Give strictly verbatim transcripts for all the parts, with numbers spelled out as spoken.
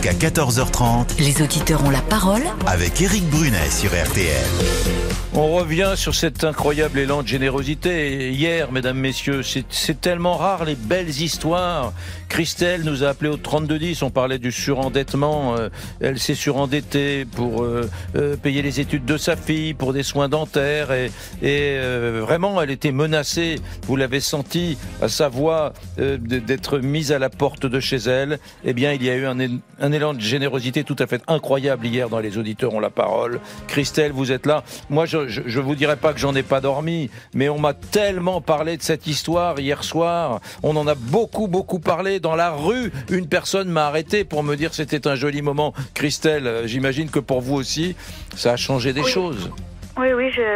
Jusqu'à quatorze heures trente, les auditeurs ont la parole avec Éric Brunet sur R T L. On revient sur cet incroyable élan de générosité. Hier, mesdames, messieurs, c'est, c'est tellement rare les belles histoires. Christelle nous a appelé au trente-deux dix, on parlait du surendettement. Euh, elle s'est surendettée pour euh, euh, payer les études de sa fille, pour des soins dentaires. Et, et euh, vraiment, elle était menacée, vous l'avez senti, à sa voix, euh, d'être mise à la porte de chez elle. Eh bien, il y a eu un, un élan de générosité tout à fait incroyable hier dans Les Auditeurs ont la parole. Christelle, vous êtes là. Moi, je Je, je vous dirais pas que j'en ai pas dormi, mais on m'a tellement parlé de cette histoire hier soir. On en a beaucoup, beaucoup parlé. Dans la rue, une personne m'a arrêté pour me dire que c'était un joli moment. Christelle, j'imagine que pour vous aussi, ça a changé des oui. choses. Oui, oui, je,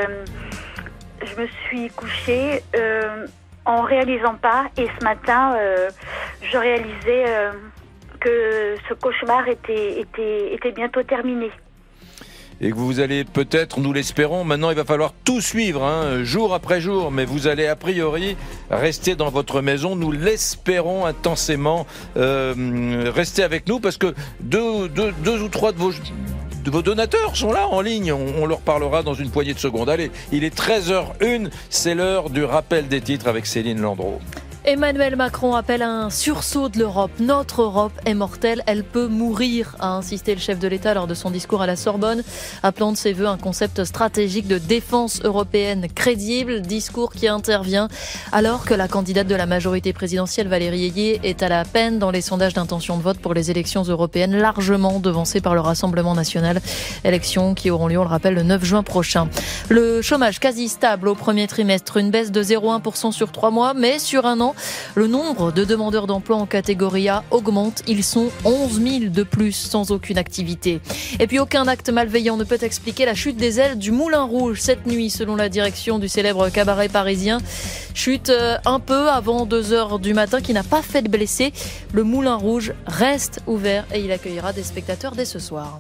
je me suis couchée euh, en réalisant pas. Et ce matin, euh, je réalisais euh, que ce cauchemar était, était, était bientôt terminé. Et que vous allez peut-être, nous l'espérons, maintenant il va falloir tout suivre, hein, jour après jour, mais vous allez a priori rester dans votre maison, nous l'espérons intensément, euh, restez avec nous parce que deux, deux, deux ou trois de vos, de vos donateurs sont là en ligne, on, on leur parlera dans une poignée de secondes. Allez, il est treize heures une, c'est l'heure du rappel des titres avec Céline Landreau. Emmanuel Macron appelle à un sursaut de l'Europe. Notre Europe est mortelle, elle peut mourir, a insisté le chef de l'État lors de son discours à la Sorbonne, appelant de ses vœux un concept stratégique de défense européenne crédible, discours qui intervient alors que la candidate de la majorité présidentielle Valérie Ayé est à la peine dans les sondages d'intention de vote pour les élections européennes, largement devancées par le Rassemblement national, élections qui auront lieu, on le rappelle, le neuf juin prochain. Le chômage quasi stable au premier trimestre, une baisse de zéro virgule un pour cent sur trois mois, mais sur un an, le nombre de demandeurs d'emploi en catégorie A augmente. Ils sont onze mille de plus sans aucune activité. Et puis aucun acte malveillant ne peut expliquer la chute des ailes du Moulin Rouge cette nuit, selon la direction du célèbre cabaret parisien. Chute un peu avant deux heures du matin qui n'a pas fait de blessés. Le Moulin Rouge reste ouvert et il accueillera des spectateurs dès ce soir.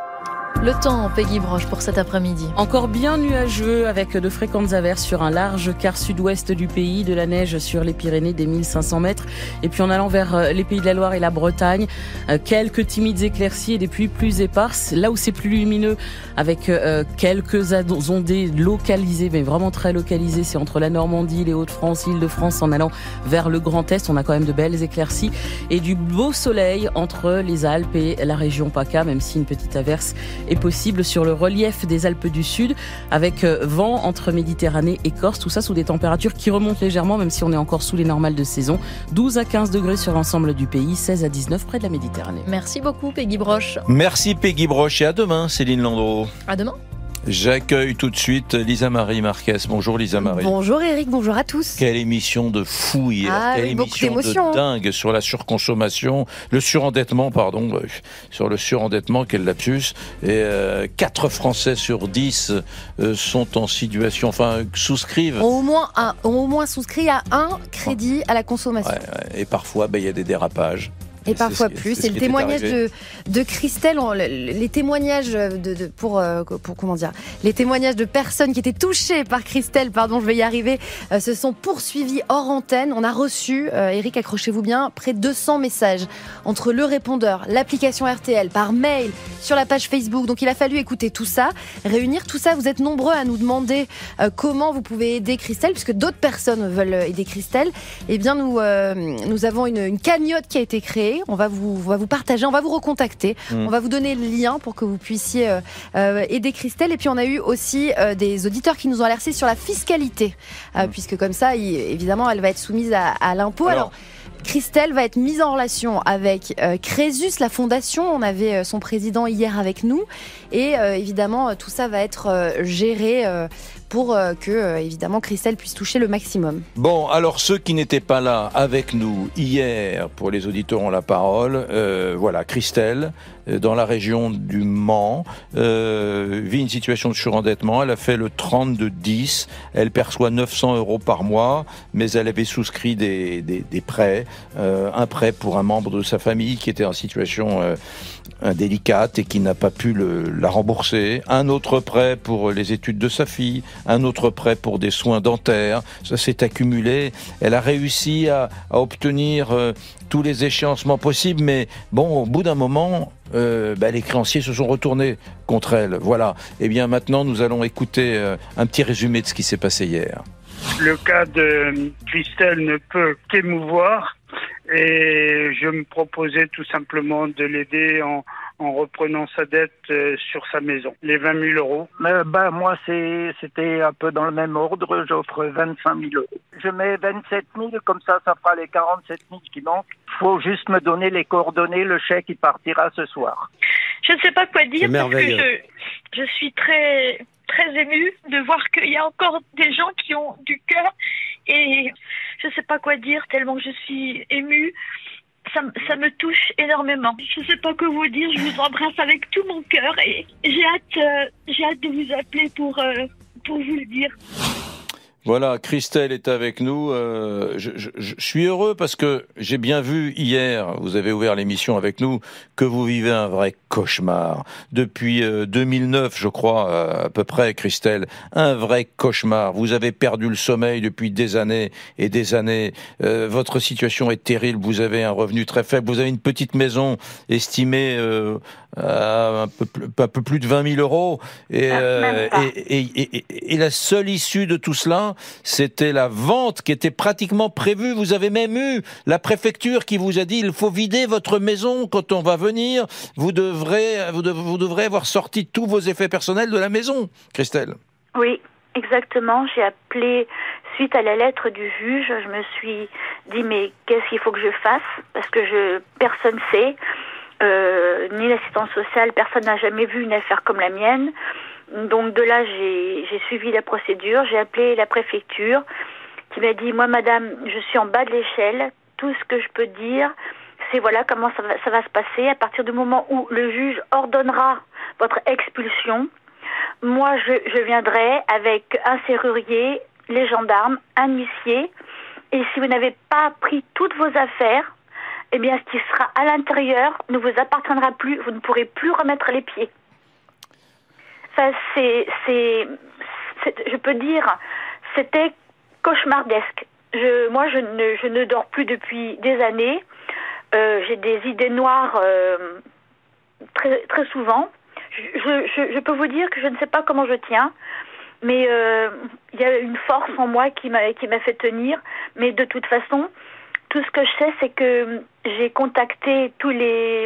Le temps, Peggy Broche, pour cet après-midi. Encore bien nuageux avec de fréquentes averses sur un large quart sud-ouest du pays, de la neige sur les Pyrénées des mille cinq cents mètres. Et puis en allant vers les Pays de la Loire et la Bretagne, quelques timides éclaircies et des pluies plus éparses. Là où c'est plus lumineux, avec quelques ondées localisées, mais vraiment très localisées, c'est entre la Normandie, les Hauts-de-France, l'Île-de-France, en allant vers le Grand Est. On a quand même de belles éclaircies et du beau soleil entre les Alpes et la région PACA, même si une petite averse est possible sur le relief des Alpes du Sud, avec vent entre Méditerranée et Corse, tout ça sous des températures qui remontent légèrement, même si on est encore sous les normales de saison. douze à quinze degrés sur l'ensemble du pays, seize à dix-neuf près de la Méditerranée. Merci beaucoup Peggy Broche. Merci Peggy Broche et à demain Céline Landreau. À demain. J'accueille tout de suite Lisa-Marie Marquez. Bonjour Lisa-Marie. Bonjour Eric, bonjour à tous. Quelle émission de fou hier, ah, quelle oui, émission de dingue sur la surconsommation, le surendettement, pardon, euh, sur le surendettement, quel lapsus. Et euh, quatre Français sur dix euh, sont en situation, enfin souscrivent. Ont au moins, un, ont au moins souscrit à un crédit à la consommation. Ouais, ouais. Et parfois, ben, y a des dérapages. Et parfois c'est, plus. C'est, c'est le témoignage de, de Christelle, les témoignages de, de pour, pour comment dire, les témoignages de personnes qui étaient touchées par Christelle, pardon, je vais y arriver, euh, se sont poursuivis hors antenne. On a reçu, euh, Eric, accrochez-vous bien, près de deux cents messages entre le répondeur, l'application R T L, par mail, sur la page Facebook. Donc il a fallu écouter tout ça, réunir tout ça. Vous êtes nombreux à nous demander euh, comment vous pouvez aider Christelle, puisque d'autres personnes veulent aider Christelle. Eh bien, nous, euh, nous avons une, une cagnotte qui a été créée. On va vous, on va vous partager, on va vous recontacter, mmh. on va vous donner le lien pour que vous puissiez euh, euh, aider Christelle. Et puis on a eu aussi euh, des auditeurs qui nous ont alertés sur la fiscalité, euh, mmh. puisque comme ça, il, évidemment, elle va être soumise à, à l'impôt. Alors, Alors Christelle va être mise en relation avec euh, Crésus, la fondation. On avait euh, son président hier avec nous. Et euh, évidemment, tout ça va être euh, géré euh, pour euh, que, euh, évidemment, Christelle puisse toucher le maximum. Bon, alors ceux qui n'étaient pas là avec nous hier, pour les auditeurs ont la parole, euh, voilà, Christelle, euh, dans la région du Mans, euh, vit une situation de surendettement. Elle a fait le trente-deux dix. Elle perçoit neuf cents euros par mois, mais elle avait souscrit des, des, des prêts. Euh, un prêt pour un membre de sa famille qui était en situation euh, délicate et qui n'a pas pu le, la rembourser. Un autre prêt pour les études de sa fille. un autre prêt pour des soins dentaires. Ça s'est accumulé. Elle a réussi à, à obtenir euh, tous les échéancements possibles, mais bon, au bout d'un moment, euh, bah, les créanciers se sont retournés contre elle. Voilà. Et bien maintenant, nous allons écouter euh, un petit résumé de ce qui s'est passé hier. Le cas de Christelle ne peut qu'émouvoir et je me proposais tout simplement de l'aider en, en reprenant sa dette euh, sur sa maison, les vingt mille euros. Euh, bah, moi, c'est, c'était un peu dans le même ordre, j'offre vingt-cinq mille euros. Je mets vingt-sept mille, comme ça, ça fera les quarante-sept mille qui manquent. Il faut juste me donner les coordonnées, le chèque, il partira ce soir. Je ne sais pas quoi dire parce que je, je suis très... très émue de voir qu'il y a encore des gens qui ont du cœur et je sais pas quoi dire tellement je suis émue. Ça, ça me touche énormément. Je sais pas quoi vous dire, je vous embrasse avec tout mon cœur et j'ai hâte, euh, j'ai hâte de vous appeler pour, euh, pour vous le dire. Voilà, Christelle est avec nous. Euh, je, je, je suis heureux parce que j'ai bien vu hier, vous avez ouvert l'émission avec nous, que vous vivez un vrai cauchemar. Depuis euh, deux mille neuf, je crois, euh, à peu près, Christelle, un vrai cauchemar. Vous avez perdu le sommeil depuis des années et des années. Euh, votre situation est terrible. Vous avez un revenu très faible. Vous avez une petite maison estimée euh, à un peu, un peu plus de vingt mille euros. Et, euh, et, et, et, et la seule issue de tout cela, c'était la vente qui était pratiquement prévue. Vous avez même eu la préfecture qui vous a dit il faut vider votre maison quand on va venir. Vous devrez, vous, dev, vous devrez avoir sorti tous vos effets personnels de la maison, Christelle. Oui, exactement. J'ai appelé suite à la lettre du juge. Je me suis dit mais qu'est-ce qu'il faut que je fasse parce que je personne sait, euh, ni l'assistance sociale, personne n'a jamais vu une affaire comme la mienne. Donc de là, j'ai, j'ai suivi la procédure, j'ai appelé la préfecture qui m'a dit, moi madame, je suis en bas de l'échelle, tout ce que je peux dire, c'est voilà comment ça va, ça va se passer. À partir du moment où le juge ordonnera votre expulsion, moi je, je viendrai avec un serrurier, les gendarmes, un huissier, et si vous n'avez pas pris toutes vos affaires, eh bien ce qui sera à l'intérieur ne vous appartiendra plus, vous ne pourrez plus remettre les pieds. Ça, c'est, c'est, c'est, je peux dire, c'était cauchemardesque. Je, moi, je ne, je ne dors plus depuis des années. Euh, j'ai des idées noires euh, très, très souvent. Je, je, je peux vous dire que je ne sais pas comment je tiens, mais euh, il y a une force en moi qui m'a, qui m'a fait tenir. Mais de toute façon, tout ce que je sais, c'est que j'ai contacté tous les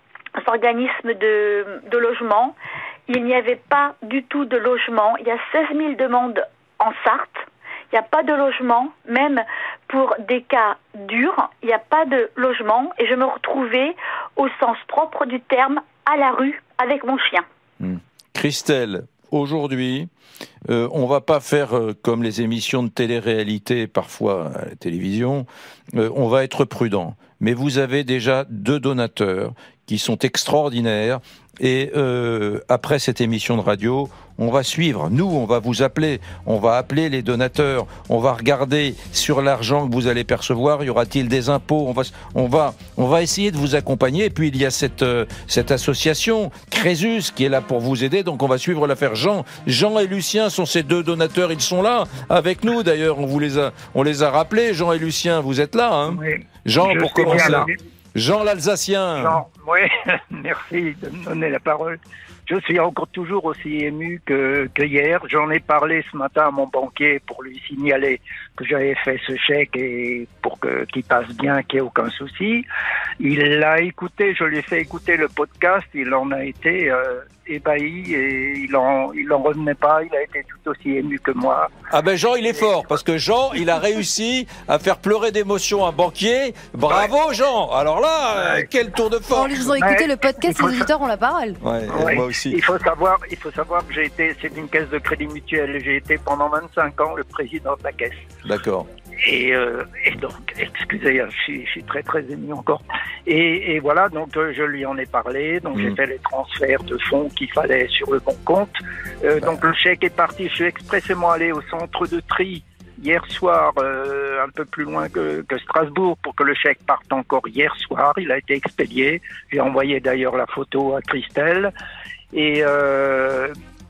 organismes de, de logement. Il n'y avait pas du tout de logement. Il y a seize mille demandes en Sarthe. Il n'y a pas de logement, même pour des cas durs. Il n'y a pas de logement. Et je me retrouvais, au sens propre du terme, à la rue avec mon chien. Mmh. Christelle, aujourd'hui, euh, on ne va pas faire euh, comme les émissions de télé-réalité, parfois à la télévision. Euh, on va être prudent. Mais vous avez déjà deux donateurs qui sont extraordinaires. Et euh, après cette émission de radio, on va suivre. Nous, on va vous appeler. On va appeler les donateurs. On va regarder sur l'argent que vous allez percevoir. Y aura-t-il des impôts ? On va, on va, on va essayer de vous accompagner. Et puis il y a cette euh, cette association Crésus qui est là pour vous aider. Donc on va suivre l'affaire Jean. Jean et Lucien sont ces deux donateurs. Ils sont là avec nous. D'ailleurs, on vous les a, on les a rappelés. Jean et Lucien, vous êtes là, hein ? Oui. Jean, pour commencer. Jean l'Alsacien. Jean, oui, merci de me donner la parole. Je suis encore toujours aussi ému que, que hier. J'en ai parlé ce matin à mon banquier pour lui signaler que j'avais fait ce chèque et pour que, qu'il passe bien, qu'il n'y ait aucun souci. Il l'a écouté, je lui ai fait écouter le podcast, il en a été euh, ébahi et il en, il en revenait pas, il a été tout aussi ému que moi. Ah ben Jean, il est fort, parce que Jean, il a réussi à faire pleurer d'émotion un banquier. Bravo ouais. Jean. Alors là, ouais. quel tour de force. En lui faisant écouter ouais. le podcast, les auditeurs ont la parole. Ouais, ouais. moi aussi. Il faut savoir, il faut savoir que j'ai été, c'est une caisse de crédit mutuel, j'ai été pendant vingt-cinq ans le président de la caisse. D'accord. Et, euh, et donc, excusez, je suis, je suis très très ému encore. Et, et voilà, donc euh, je lui en ai parlé, donc mmh. j'ai fait les transferts de fonds qu'il fallait sur le bon compte. Euh, bah. Donc le chèque est parti, je suis expressément allé au centre de tri hier soir, euh, un peu plus loin que, que Strasbourg, pour que le chèque parte encore hier soir. Il a été expédié, j'ai envoyé d'ailleurs la photo à Christelle. Et... Euh,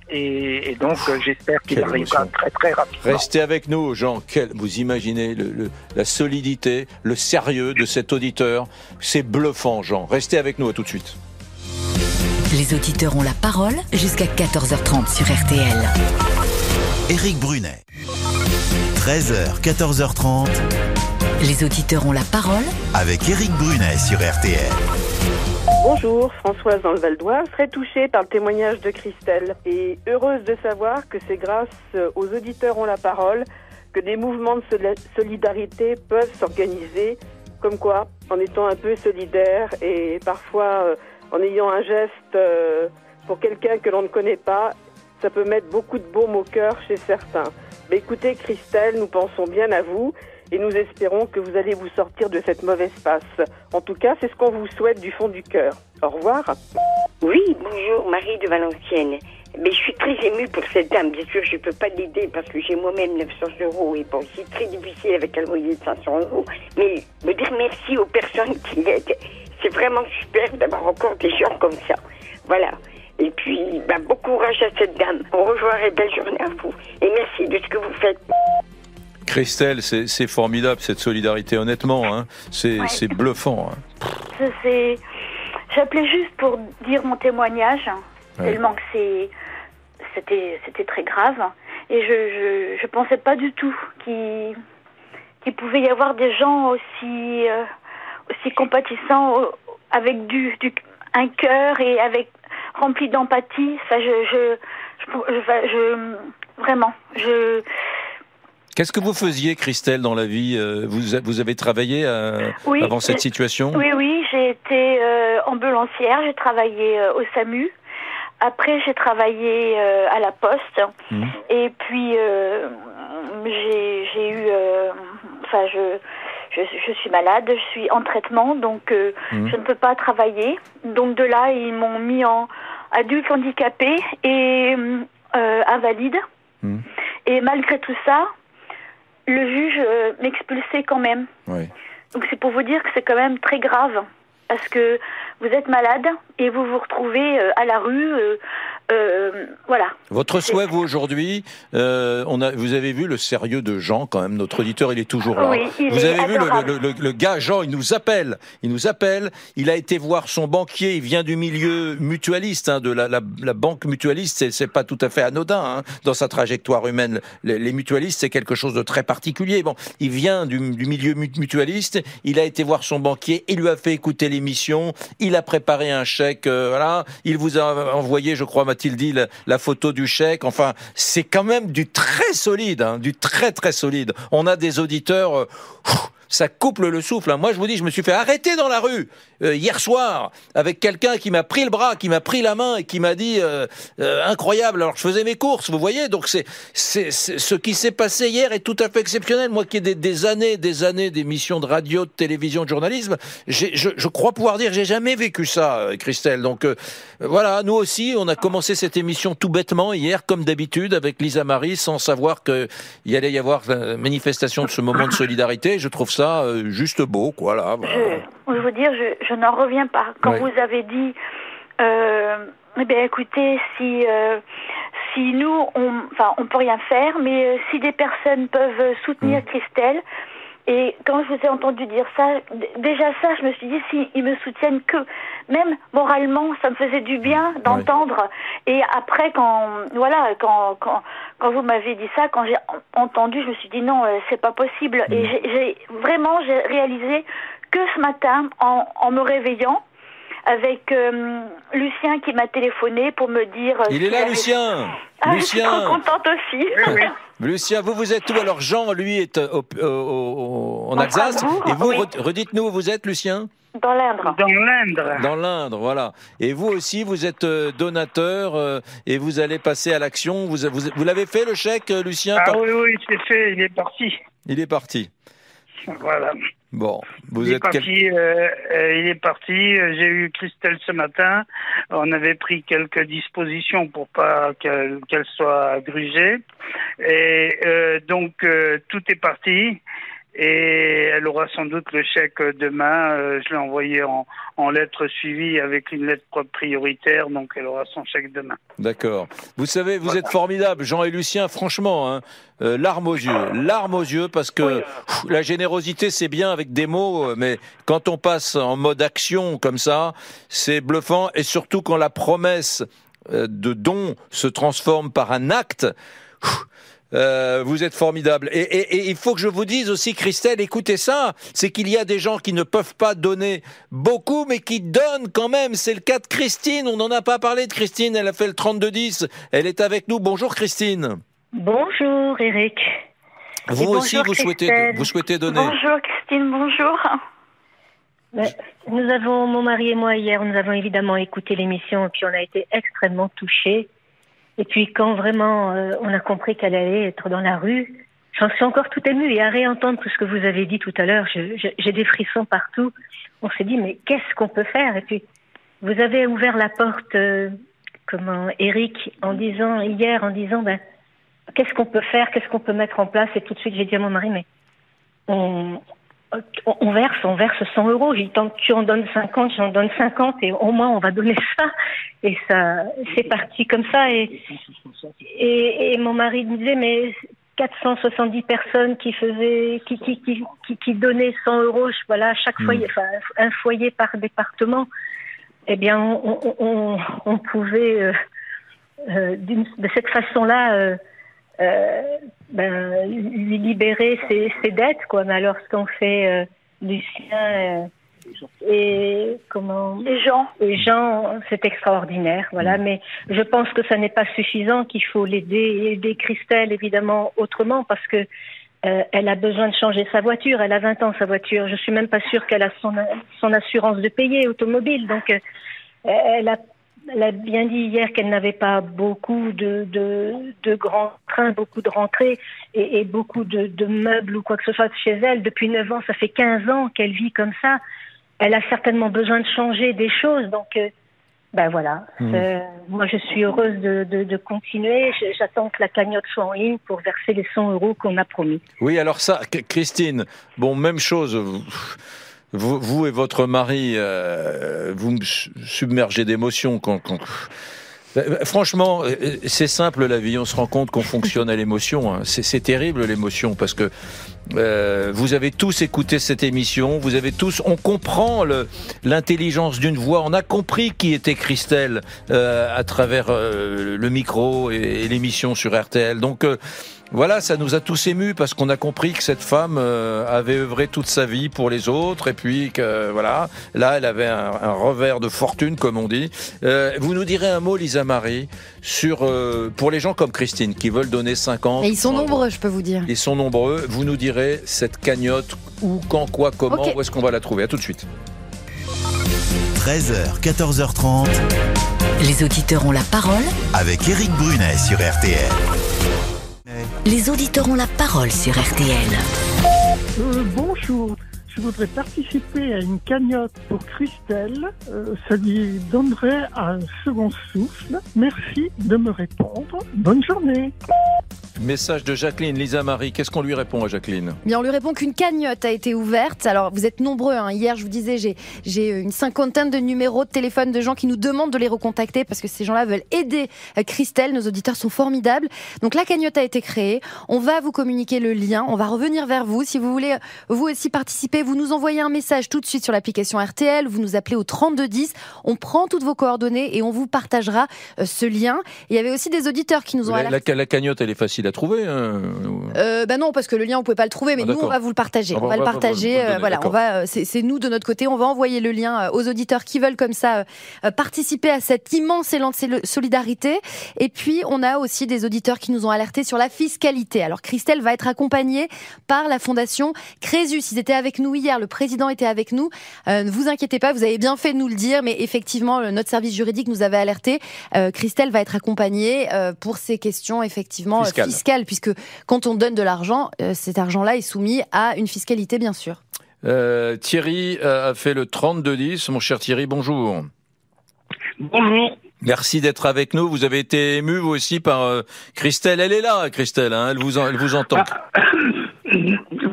Et, et donc, euh, j'espère qu'il Quelle arrivera émotion. très très rapidement. Restez avec nous, Jean. Quel, vous imaginez le, le, la solidité, le sérieux de cet auditeur. C'est bluffant, Jean. Restez avec nous, à tout de suite. Les auditeurs ont la parole jusqu'à quatorze heures trente sur R T L. Éric Brunet. treize heures, quatorze heures trente. Les auditeurs ont la parole avec Éric Brunet sur R T L. Bonjour, Françoise dans le Val d'Oise, très touchée par le témoignage de Christelle et heureuse de savoir que c'est grâce aux auditeurs ont la parole que des mouvements de solidarité peuvent s'organiser, comme quoi, en étant un peu solidaire et parfois euh, en ayant un geste euh, pour quelqu'un que l'on ne connaît pas, ça peut mettre beaucoup de baume au cœur chez certains. Mais écoutez Christelle, nous pensons bien à vous et nous espérons que vous allez vous sortir de cette mauvaise passe. En tout cas, c'est ce qu'on vous souhaite du fond du cœur. Au revoir. Oui, bonjour, Marie de Valenciennes. Mais je suis très émue pour cette dame. Bien sûr, je ne peux pas l'aider parce que j'ai moi-même neuf cents euros et bon, c'est très difficile avec un loyer de cinq cents euros. Mais me dire merci aux personnes qui l'aident, c'est vraiment super d'avoir encore des gens comme ça. Voilà. Et puis, bah, bon courage à cette dame. Au revoir et belle journée à vous. Et merci de ce que vous faites. Christelle, c'est, c'est formidable cette solidarité, honnêtement, hein. c'est, ouais. c'est bluffant. Hein. C'est... J'appelais juste pour dire mon témoignage, ouais. tellement que c'est... C'était... C'était très grave. Et je je, je pensais pas du tout qu'il... qu'il pouvait y avoir des gens aussi, euh, aussi compatissants, avec du, du... un cœur et avec rempli d'empathie. Enfin, je... je, je, je, je vraiment, je... Qu'est-ce que vous faisiez, Christelle, dans la vie ? vous, vous avez travaillé euh, oui, avant cette situation ? Oui, oui, j'ai été euh, ambulancière, j'ai travaillé euh, au SAMU. Après, j'ai travaillé euh, à la Poste. Mmh. Et puis, euh, j'ai, j'ai eu... Enfin, euh, je, je, je suis malade, je suis en traitement, donc euh, mmh. je ne peux pas travailler. Donc de là, ils m'ont mis en adulte handicapé et euh, invalide. Mmh. Et malgré tout ça, le juge euh, m'expulsait quand même. Oui. Donc c'est pour vous dire que c'est quand même très grave. Parce que vous êtes malade et vous vous retrouvez euh, à la rue. Euh, euh, voilà. Votre souhait, vous, aujourd'hui, euh, on a, vous avez vu le sérieux de Jean, quand même. Notre auditeur, il est toujours là. Oui, il vous est avez adorable. vu le, le, le, le gars, Jean, il nous appelle. Il nous appelle. Il a été voir son banquier. Il vient du milieu mutualiste, hein, de la, la, la banque mutualiste. C'est, c'est pas tout à fait anodin, hein, dans sa trajectoire humaine. Les, les mutualistes, c'est quelque chose de très particulier. Bon, il vient du, du milieu mutualiste. Il a été voir son banquier. Il lui a fait écouter l'émission. Il a préparé un chèque. Euh, voilà. Il vous a envoyé, je crois, m'a-t-il dit, la, la photo du chèque. Enfin, c'est quand même du très solide, hein, du très très solide. On a des auditeurs, euh, ça coupe le souffle. Hein. Moi, je vous dis, je me suis fait arrêter dans la rue euh, hier soir avec quelqu'un qui m'a pris le bras, qui m'a pris la main et qui m'a dit euh, euh, incroyable. Alors, je faisais mes courses, vous voyez. Donc, c'est, c'est, c'est ce qui s'est passé hier est tout à fait exceptionnel. Moi, qui ai des, des années, des années d'émissions de radio, de télévision, de journalisme, j'ai, je, je crois pouvoir dire, j'ai jamais vécu ça, euh, Christelle. Donc, euh, voilà, nous aussi, on a commencé cette émission tout bêtement hier, comme d'habitude, avec Lisa Marie, sans savoir qu'il y allait y avoir une manifestation de ce moment de solidarité. Je trouve ça euh, juste beau, quoi, là. Voilà. Je, je veux dire, je, je n'en reviens pas. Quand ouais. vous avez dit, euh, eh bien, écoutez, si, euh, si nous, on, enfin, on peut rien faire, mais euh, si des personnes peuvent soutenir mmh. Christelle, et quand je vous ai entendu dire ça, d- déjà ça, je me suis dit, s'ils si me soutiennent que, même moralement, ça me faisait du bien d'entendre. Ouais. Et après, quand, voilà, quand, quand, quand vous m'avez dit ça, quand j'ai entendu, je me suis dit non, euh, c'est pas possible. Mmh. Et j'ai, j'ai vraiment, j'ai réalisé que ce matin, en, en me réveillant, avec euh, Lucien qui m'a téléphoné pour me dire... Euh, Il est là, avait... Lucien ah, Lucien. Je suis trop contente aussi. Oui, oui. Lucien, vous, vous êtes où? Alors, Jean, lui, est au, au, au, en, en Alsace. Et vous, oui. redites-nous où vous êtes, Lucien? Dans l'Indre. Dans l'Indre. Dans l'Indre, voilà. Et vous aussi, vous êtes donateur euh, et vous allez passer à l'action. Vous, vous, vous l'avez fait, le chèque, Lucien? Ah par... oui, oui, c'est fait, il est parti. Il est parti. Voilà. Bon, vous il êtes est parti. Quel... Euh, euh, il est parti. J'ai eu Christelle ce matin. On avait pris quelques dispositions pour pas qu'elle, qu'elle soit grugée. Et euh, donc euh, tout est parti. et elle aura sans doute le chèque demain. Euh, je l'ai envoyé en, en lettre suivie avec une lettre prioritaire, donc elle aura son chèque demain. D'accord. Vous savez, vous voilà. êtes formidables, Jean et Lucien, franchement, hein, euh, larmes aux yeux, larmes aux yeux, parce que oui. pff, la générosité, c'est bien avec des mots, mais quand on passe en mode action comme ça, c'est bluffant, et surtout quand la promesse de don se transforme par un acte. Pff, Euh, vous êtes formidable. Et, et, et il faut que je vous dise aussi, Christelle, écoutez ça, c'est qu'il y a des gens qui ne peuvent pas donner beaucoup, mais qui donnent quand même. C'est le cas de Christine. On n'en a pas parlé de Christine. Elle a fait le trente-deux dix. Elle est avec nous. Bonjour, Christine. Bonjour, Eric. Vous et aussi, bonjour, vous souhaitez, vous souhaitez donner. Bonjour, Christine. Bonjour. Ben, nous avons, mon mari et moi, hier, nous avons évidemment écouté l'émission et puis on a été extrêmement touchés. Et puis quand vraiment euh, on a compris qu'elle allait être dans la rue, j'en suis encore tout émue. Et à réentendre tout ce que vous avez dit tout à l'heure, je, je, j'ai des frissons partout. On s'est dit, mais qu'est-ce qu'on peut faire? Et puis, vous avez ouvert la porte, euh, comment, Eric, en disant, hier, en disant, ben, qu'est-ce qu'on peut faire? Qu'est-ce qu'on peut mettre en place? Et tout de suite, j'ai dit à mon mari, mais on, on verse, on verse cent euros. J'ai dit, tant que tu en donnes cinquante, j'en donne cinquante et au moins on va donner ça. Et ça, c'est parti comme ça. Et, et, et mon mari me disait, mais quatre cent soixante-dix personnes qui faisaient, qui, qui, qui, qui, qui donnaient cent euros, voilà, chaque foyer, mmh. enfin, un foyer par département. Eh bien, on, on, on, on pouvait, euh, euh, d'une, de cette façon-là, euh, euh, ben, lui libérer ses, ses dettes, quoi. Mais alors, ce qu'ont fait euh, Lucien euh, et comment et Jean, et Jean, c'est extraordinaire, voilà. Mmh. Mais je pense que ça n'est pas suffisant, qu'il faut l'aider, aider Christelle évidemment autrement, parce que euh, elle a besoin de changer sa voiture. Elle a vingt ans sa voiture. Je suis même pas sûre qu'elle a son son assurance de payer automobile. Donc euh, elle a Elle a bien dit hier qu'elle n'avait pas beaucoup de, de, de grands trains, beaucoup de rentrées et, et beaucoup de, de meubles ou quoi que ce soit chez elle. Depuis neuf ans, ça fait quinze ans qu'elle vit comme ça. Elle a certainement besoin de changer des choses. Donc, euh, ben voilà. Mmh. Euh, moi, je suis heureuse de, de, de continuer. J'attends que la cagnotte soit en ligne pour verser les cent euros qu'on a promis. Oui, alors ça, Christine, bon, même chose. Vous, vous et votre mari, euh, vous me submergez d'émotions. Quand, quand... Franchement, c'est simple la vie. On se rend compte qu'on fonctionne à l'émotion. Hein. C'est, c'est terrible l'émotion parce que euh, vous avez tous écouté cette émission. Vous avez tous, on comprend le, l'intelligence d'une voix. On a compris qui était Christelle euh, à travers euh, le micro et, et l'émission sur R T L. Donc euh, voilà, ça nous a tous émus parce qu'on a compris que cette femme euh, avait œuvré toute sa vie pour les autres et puis que voilà, là elle avait un, un revers de fortune comme on dit. Euh, vous nous direz un mot, Lisa Marie, sur euh, pour les gens comme Christine qui veulent donner cinquante. Et ils sont nombreux, je peux vous dire. Ils sont nombreux. Vous nous direz cette cagnotte où, quand, quoi, comment, okay. Où est-ce qu'on va la trouver? À tout de suite. treize heures, quatorze heures trente. Les auditeurs ont la parole avec Eric Brunet sur R T L. Les auditeurs ont la parole sur R T L. Euh, bonjour, je voudrais participer à une cagnotte pour Christelle. Euh, ça lui donnerait un second souffle. Merci de me répondre. Bonne journée. Message de Jacqueline. Lisa Marie, qu'est-ce qu'on lui répond à Jacqueline? Bien, on lui répond qu'une cagnotte a été ouverte. Alors, vous êtes nombreux. Hein. Hier, je vous disais, j'ai, j'ai une cinquantaine de numéros de téléphone de gens qui nous demandent de les recontacter parce que ces gens-là veulent aider Christelle. Nos auditeurs sont formidables. Donc, la cagnotte a été créée. On va vous communiquer le lien. On va revenir vers vous. Si vous voulez, vous aussi participer, vous nous envoyez un message tout de suite sur l'application R T L. Vous nous appelez au trente-deux dix. On prend toutes vos coordonnées et on vous partagera ce lien. Il y avait aussi des auditeurs qui nous ont la, la, la cagnotte, elle est facile à trouver, hein. euh, bah non, parce que le lien, on pouvait pas le trouver, mais ah, nous, on va vous le partager. Ah, on, on va, va le partager. Va, va, va, euh, voilà, on va. C'est, c'est nous de notre côté. On va envoyer le lien aux auditeurs qui veulent comme ça euh, participer à cet immense élan de solidarité. Et puis, on a aussi des auditeurs qui nous ont alertés sur la fiscalité. Alors, Christelle va être accompagnée par la fondation Crésus. Ils étaient avec nous hier. Le président était avec nous. Euh, ne vous inquiétez pas, vous avez bien fait de nous le dire, mais effectivement, le, notre service juridique nous avait alerté. Euh, Christelle va être accompagnée euh, pour ces questions effectivement fiscales, fiscales, puisque quand on donne de l'argent, euh, cet argent-là est soumis à une fiscalité, bien sûr. Euh, Thierry a fait le trente-deux dix. Mon cher Thierry, bonjour. Bonjour. Merci d'être avec nous. Vous avez été ému, vous aussi, par euh, Christelle. Elle est là, Christelle. Hein, elle, vous en, elle vous entend. Ah,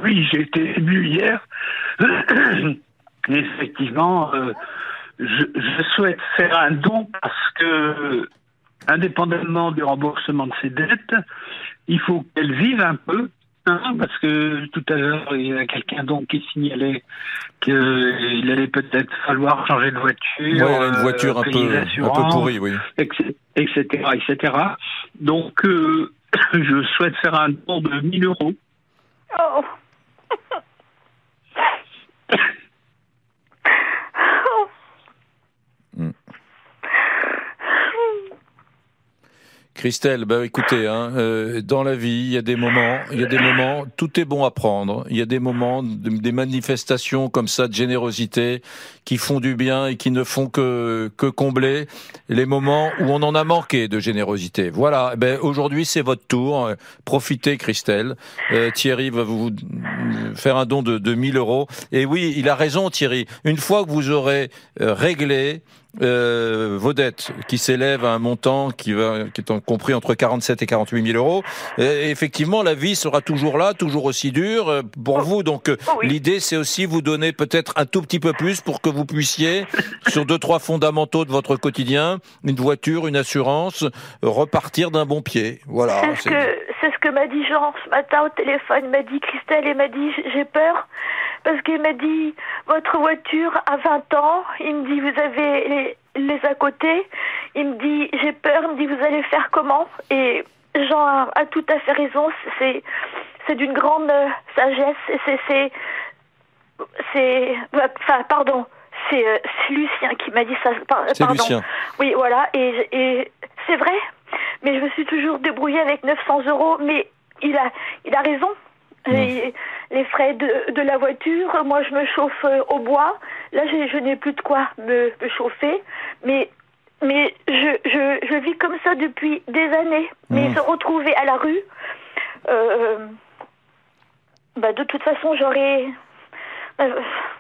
oui, j'ai été ému hier. Et effectivement, euh, je, je souhaite faire un don parce que, indépendamment du remboursement de ses dettes, il faut qu'elle vive un peu. Hein, parce que tout à l'heure, il y a quelqu'un donc qui signalait qu'il allait peut-être falloir changer de voiture. Oui, elle a une voiture euh, un, peu, un peu pourrie, oui. et cetera, et cetera. Donc, euh, je souhaite faire un don de mille euros. Oh. Christelle, bah écoutez, hein, euh, dans la vie, il y a des moments, il y a des moments, tout est bon à prendre. Il y a des moments, des manifestations comme ça de générosité qui font du bien et qui ne font que que combler les moments où on en a manqué de générosité. Voilà. Ben aujourd'hui, c'est votre tour. Profitez, Christelle. Euh, Thierry va vous faire un don de de mille euros. Et oui, il a raison, Thierry. Une fois que vous aurez euh, réglé Euh, vos dettes qui s'élèvent à un montant qui va, qui est compris entre quarante-sept et quarante-huit mille euros. Et effectivement, la vie sera toujours là, toujours aussi dure euh, pour vous. Donc, euh, oui. L'idée, c'est aussi vous donner peut-être un tout petit peu plus pour que vous puissiez, sur deux, trois fondamentaux de votre quotidien, une voiture, une assurance, repartir d'un bon pied. Voilà. C'est ce que, c'est ce que m'a dit Jean ce matin au téléphone. Il m'a dit, Christelle, il m'a dit, j'ai peur. Parce qu'il m'a dit, votre voiture a vingt ans, il me dit, vous avez les, les à côté, il me dit, j'ai peur, il me dit, vous allez faire comment? Et Jean a, a tout à fait raison, c'est, c'est d'une grande sagesse, et c'est, c'est, c'est, enfin, pardon, c'est, c'est Lucien qui m'a dit ça, pardon. C'est Lucien. Oui, voilà, et, et c'est vrai, mais je me suis toujours débrouillée avec neuf cents euros, mais il a, il a raison. Les, les frais de, de la voiture, moi je me chauffe au bois. Là, je, je n'ai plus de quoi me, me chauffer. Mais, mais je, je, je vis comme ça depuis des années. Mais mmh. se retrouver à la rue, euh, bah de toute façon, j'aurais... Euh,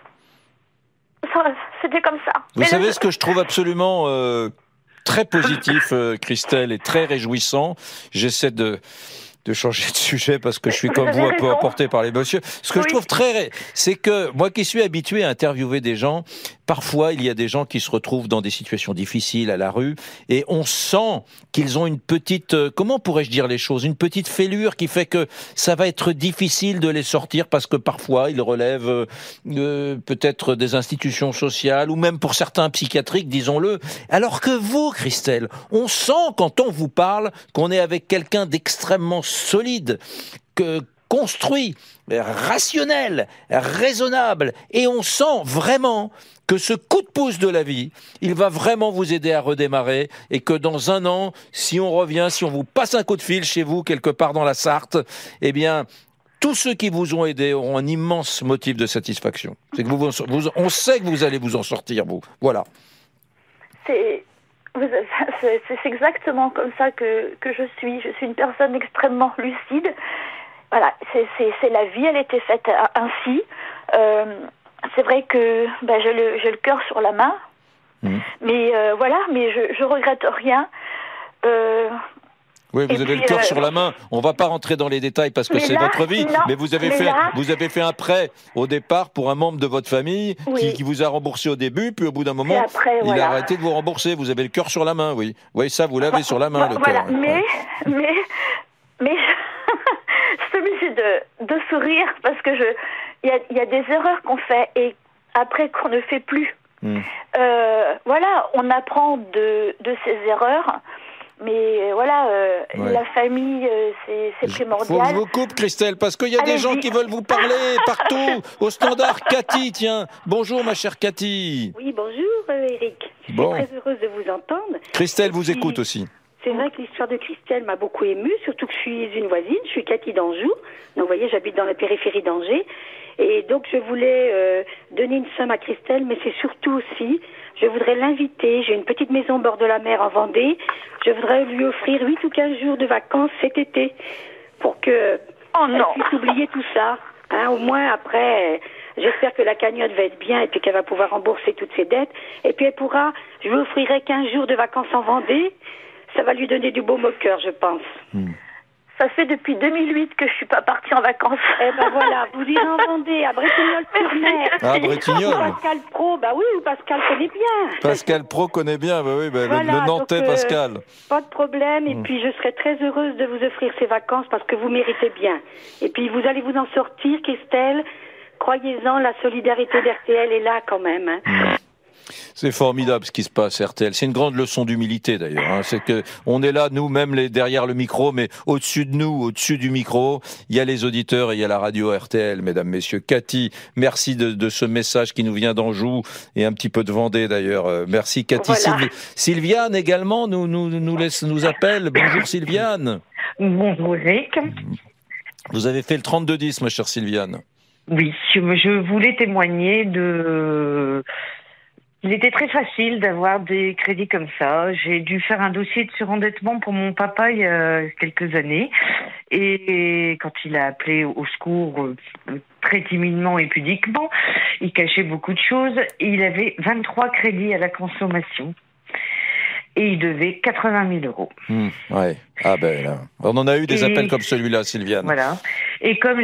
ça, c'était comme ça. Vous mais savez là, ce que je trouve absolument euh, très positif, euh, Christelle, et très réjouissant. J'essaie de... de changer de sujet parce que je suis comme vous un peu emporté par les messieurs. Ce que oui. je trouve très, c'est que moi qui suis habitué à interviewer des gens, parfois il y a des gens qui se retrouvent dans des situations difficiles à la rue et on sent qu'ils ont une petite, comment pourrais-je dire les choses, une petite fêlure qui fait que ça va être difficile de les sortir parce que parfois ils relèvent euh, peut-être des institutions sociales ou même pour certains psychiatriques, disons-le. Alors que vous, Christelle, on sent quand on vous parle qu'on est avec quelqu'un d'extrêmement solide, que construit, rationnel, raisonnable, et on sent vraiment que ce coup de pouce de la vie, il va vraiment vous aider à redémarrer, et que dans un an, si on revient, si on vous passe un coup de fil chez vous, quelque part dans la Sarthe, eh bien, tous ceux qui vous ont aidé auront un immense motif de satisfaction. C'est que vous, vous, on sait que vous allez vous en sortir, vous. Voilà. C'est... C'est, c'est exactement comme ça que, que je suis. Je suis une personne extrêmement lucide. Voilà, c'est, c'est, c'est la vie, elle était faite ainsi. Euh, c'est vrai que ben, j'ai, le, j'ai le cœur sur la main, mmh. mais euh, voilà, mais je, je regrette rien. Euh, Oui, vous avez puis, le cœur euh, sur la main. On va pas rentrer dans les détails parce que c'est là, votre vie. Non, mais vous avez mais fait, là, vous avez fait un prêt au départ pour un membre de votre famille oui. qui, qui vous a remboursé au début, puis au bout d'un moment, après, il voilà. a arrêté de vous rembourser. Vous avez le cœur sur la main, oui. Oui, ça, vous l'avez sur la main, le voilà. cœur. Mais, ouais. mais, mais, je suis obligée de, de sourire parce que je, il y a, y a des erreurs qu'on fait et après qu'on ne fait plus. Hum. Euh, voilà, on apprend de, de ces erreurs. Mais voilà, euh, ouais. la famille, euh, c'est, c'est primordial. Faut que je vous coupe, Christelle, parce qu'il y a Allez-y. des gens qui veulent vous parler partout, au standard. Cathy, tiens. Bonjour, ma chère Cathy. Oui, bonjour, euh, Eric. Je suis bon. très heureuse de vous entendre. Christelle vous puis, écoute aussi. C'est vrai que l'histoire de Christelle m'a beaucoup émue, surtout que je suis une voisine, je suis Cathy d'Anjou. Donc, vous voyez, j'habite dans la périphérie d'Angers. Et donc, je voulais euh, donner une somme à Christelle, mais c'est surtout aussi... Je voudrais l'inviter, j'ai une petite maison au bord de la mer en Vendée, je voudrais lui offrir huit ou quinze jours de vacances cet été pour que oh non. elle puisse oublier tout ça. Hein, au moins après, j'espère que la cagnotte va être bien et puis qu'elle va pouvoir rembourser toutes ses dettes. Et puis elle pourra, je lui offrirai quinze jours de vacances en Vendée, ça va lui donner du baume au cœur, je pense. Mmh. Ça fait depuis deux mille huit que je suis pas partie en vacances. Eh ben voilà, vous irez en Vendée, à Bretignolles-sur-Mer. Ah, Bretignolles. Pascal Pro, bah oui, Pascal connaît bien. Pascal Pro connaît bien, bah oui, bah, voilà, le, le Nantais donc, euh, Pascal. Pas de problème, et Mm. puis je serai très heureuse de vous offrir ces vacances parce que vous méritez bien. Et puis vous allez vous en sortir, Christelle. Croyez-en, la solidarité d'R T L est là quand même. Hein. Mm. C'est formidable ce qui se passe, R T L. C'est une grande leçon d'humilité d'ailleurs. Hein. C'est que on est là, nous, même les derrière le micro, mais au-dessus de nous, au-dessus du micro, il y a les auditeurs et il y a la radio R T L, mesdames, messieurs. Cathy, merci de, de ce message qui nous vient d'Anjou et un petit peu de Vendée d'ailleurs. Euh, merci Cathy. Voilà. Sylvi- Sylviane également nous nous nous laisse nous appelle. Bonjour Sylviane. Bonjour Eric. Vous avez fait le trente-deux dix, ma chère Sylviane. Oui, je, je voulais témoigner de... Il était très facile d'avoir des crédits comme ça. J'ai dû faire un dossier de surendettement pour mon papa il y a quelques années. Et quand il a appelé au secours euh, très timidement et pudiquement, il cachait beaucoup de choses. Et il avait vingt-trois crédits à la consommation. Et il devait quatre-vingt mille euros. Mmh, ouais. Ah ben là. On en a eu des Et... appels comme celui-là, Sylviane. Voilà. Et comme